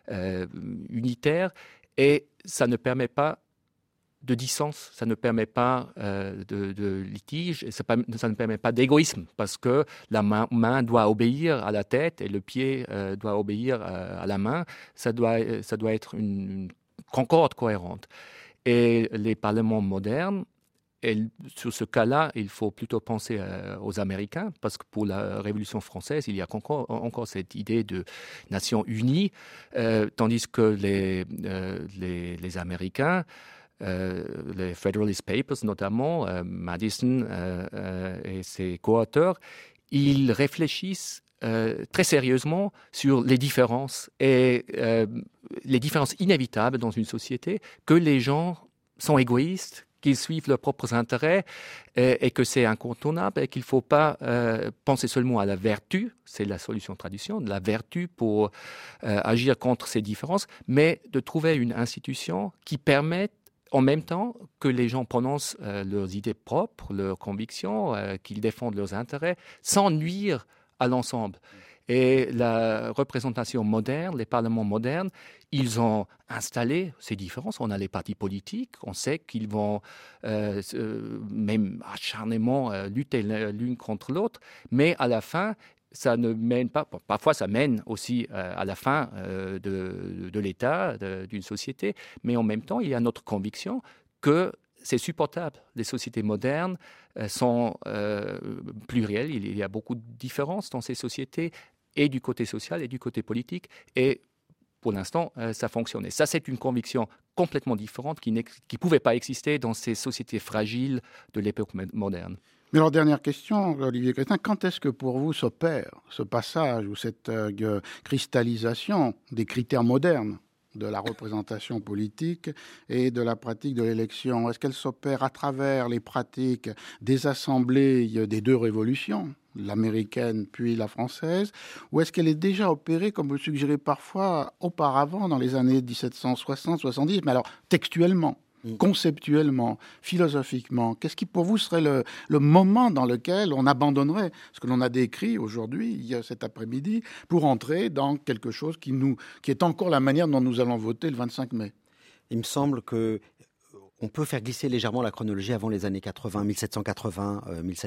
unitaire. Et ça ne permet pas de distance, ça ne permet pas de litige, ça ne permet pas d'égoïsme, parce que la main doit obéir à la tête et le pied doit obéir à la main. Ça doit être une concorde cohérente. Et les parlements modernes, sur ce cas-là, il faut plutôt penser aux Américains, parce que pour la Révolution française, il y a encore cette idée de nation unie, tandis que les Américains, les Federalist Papers notamment, Madison et ses co-auteurs, ils réfléchissent très sérieusement sur les différences et les différences inévitables dans une société, que les gens sont égoïstes, qu'ils suivent leurs propres intérêts et que c'est incontournable et qu'il ne faut pas penser seulement à la vertu, c'est la solution traditionnelle, la vertu pour agir contre ces différences, mais de trouver une institution qui permette en même temps que les gens prononcent leurs idées propres, leurs convictions, qu'ils défendent leurs intérêts, sans nuire à l'ensemble. Et la représentation moderne, les parlements modernes, ils ont installé ces différences. On a les partis politiques, on sait qu'ils vont même acharnement lutter l'une contre l'autre, mais à la fin, ça ne mène pas, bon, parfois ça mène aussi à la fin de l'État, d'une société, mais en même temps, il y a notre conviction que c'est supportable. Les sociétés modernes sont plurielles, il y a beaucoup de différences dans ces sociétés, et du côté social et du côté politique, et pour l'instant, ça fonctionne. Et ça, c'est une conviction complètement différente qui ne pouvait pas exister dans ces sociétés fragiles de l'époque moderne. Mais alors, dernière question, Olivier Christin, quand est-ce que pour vous s'opère ce passage ou cette cristallisation des critères modernes de la représentation politique et de la pratique de l'élection? Est-ce qu'elle s'opère à travers les pratiques des assemblées des deux révolutions, l'américaine puis la française, ou est-ce qu'elle est déjà opérée, comme vous le suggérez parfois, auparavant, dans les années 1760-70, mais alors textuellement, conceptuellement, philosophiquement? Qu'est-ce qui pour vous serait le moment dans lequel on abandonnerait ce que l'on a décrit aujourd'hui, cet après-midi, pour entrer dans quelque chose qui est encore la manière dont nous allons voter le 25 mai? Il me semble que on peut faire glisser légèrement la chronologie avant les années 80, 1780,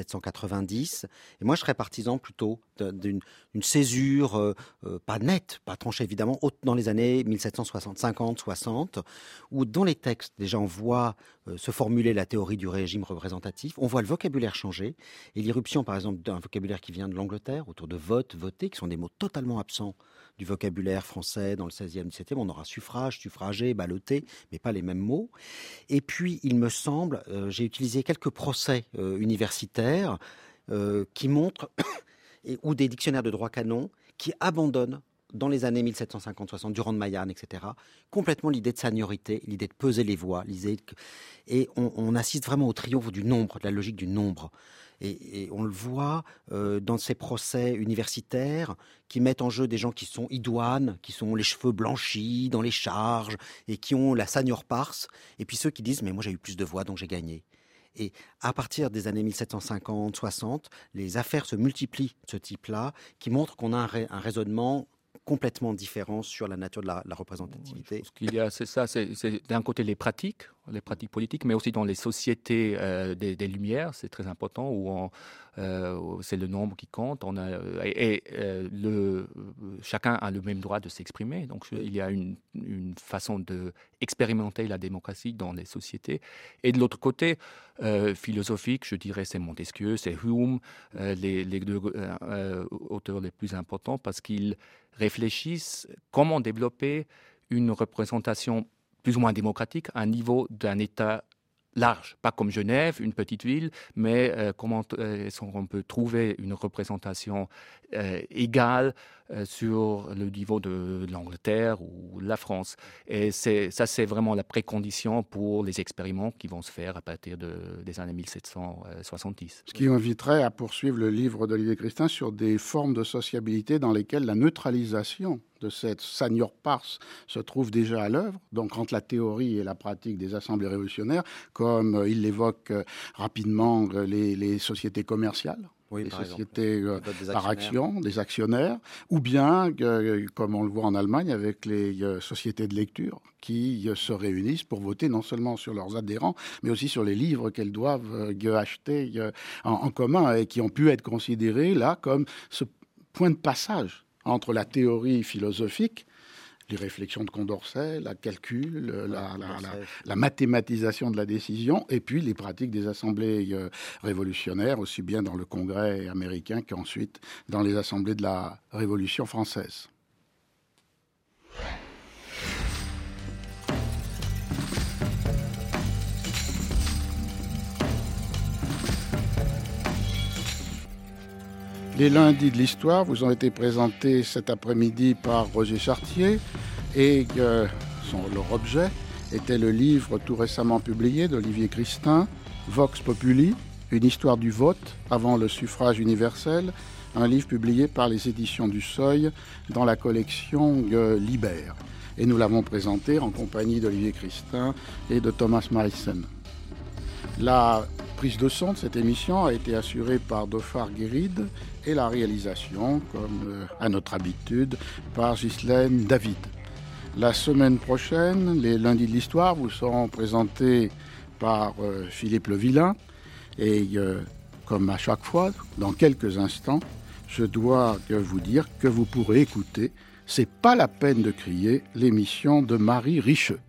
1790. Et moi, je serais partisan plutôt d'une césure, pas nette, pas tranchée évidemment, dans les années 1760, 50, 60, où dans les textes, déjà, on voit se formuler la théorie du régime représentatif, on voit le vocabulaire changer, et l'irruption, par exemple, d'un vocabulaire qui vient de l'Angleterre, autour de vote, voter, qui sont des mots totalement absents du vocabulaire français dans le 16e, 17e. On aura suffrage, suffragé, balloté, mais pas les mêmes mots. Et puis, il me semble, j'ai utilisé quelques procès universitaires qui montrent, ou des dictionnaires de droit canon, qui abandonnent, dans les années 1750-60, Durand de Maillan, etc., complètement l'idée de seniorité, l'idée de peser les voix, et on assiste vraiment au triomphe du nombre, de la logique du nombre. Et on le voit dans ces procès universitaires qui mettent en jeu des gens qui sont idoines, qui sont les cheveux blanchis dans les charges et qui ont la senior pars, et puis ceux qui disent « mais moi j'ai eu plus de voix donc j'ai gagné ». Et à partir des années 1750-60, les affaires se multiplient de ce type-là, qui montrent qu'on a un raisonnement complètement différent sur la nature de la représentativité. Je pense qu'il y a, c'est d'un côté les pratiques politiques, mais aussi dans les sociétés des Lumières, c'est très important, où c'est le nombre qui compte. Chacun a le même droit de s'exprimer. Donc il y a une façon d'expérimenter la démocratie dans les sociétés. Et de l'autre côté, philosophique, je dirais, c'est Montesquieu, c'est Hume, les deux auteurs les plus importants, parce qu'ils réfléchissent comment développer une représentation plus ou moins démocratique à un niveau d'un État large, pas comme Genève, une petite ville, mais comment on peut trouver une représentation égale sur le niveau de l'Angleterre ou de la France. Et ça, c'est vraiment la précondition pour les expériments qui vont se faire à partir des années 1770. Ce qui inviterait à poursuivre le livre d'Olivier Christin sur des formes de sociabilité dans lesquelles la neutralisation de cette senior pars se trouve déjà à l'œuvre, donc entre la théorie et la pratique des assemblées révolutionnaires, comme il l'évoque rapidement les sociétés commerciales. Oui, les sociétés par action, des actionnaires, ou bien, comme on le voit en Allemagne, avec les sociétés de lecture qui se réunissent pour voter non seulement sur leurs adhérents, mais aussi sur les livres qu'elles doivent acheter en commun et qui ont pu être considérés là comme ce point de passage entre la théorie philosophique, les réflexions de Condorcet, la calcul, la mathématisation de la décision, et puis les pratiques des assemblées révolutionnaires, aussi bien dans le Congrès américain qu'ensuite dans les assemblées de la Révolution française. Les lundis de l'histoire vous ont été présentés cet après-midi par Roger Chartier et leur objet était le livre tout récemment publié d'Olivier Christin, Vox Populi, une histoire du vote avant le suffrage universel, un livre publié par les éditions du Seuil dans la collection Libère. Et nous l'avons présenté en compagnie d'Olivier Christin et de Thomas Meissen. La prise de son de cette émission a été assurée par Dauphard Guéride et la réalisation, comme à notre habitude, par Ghislaine David. La semaine prochaine, les lundis de l'histoire vous seront présentés par Philippe Levillain et comme à chaque fois, dans quelques instants, je dois vous dire que vous pourrez écouter, c'est pas la peine de crier, l'émission de Marie Richeux.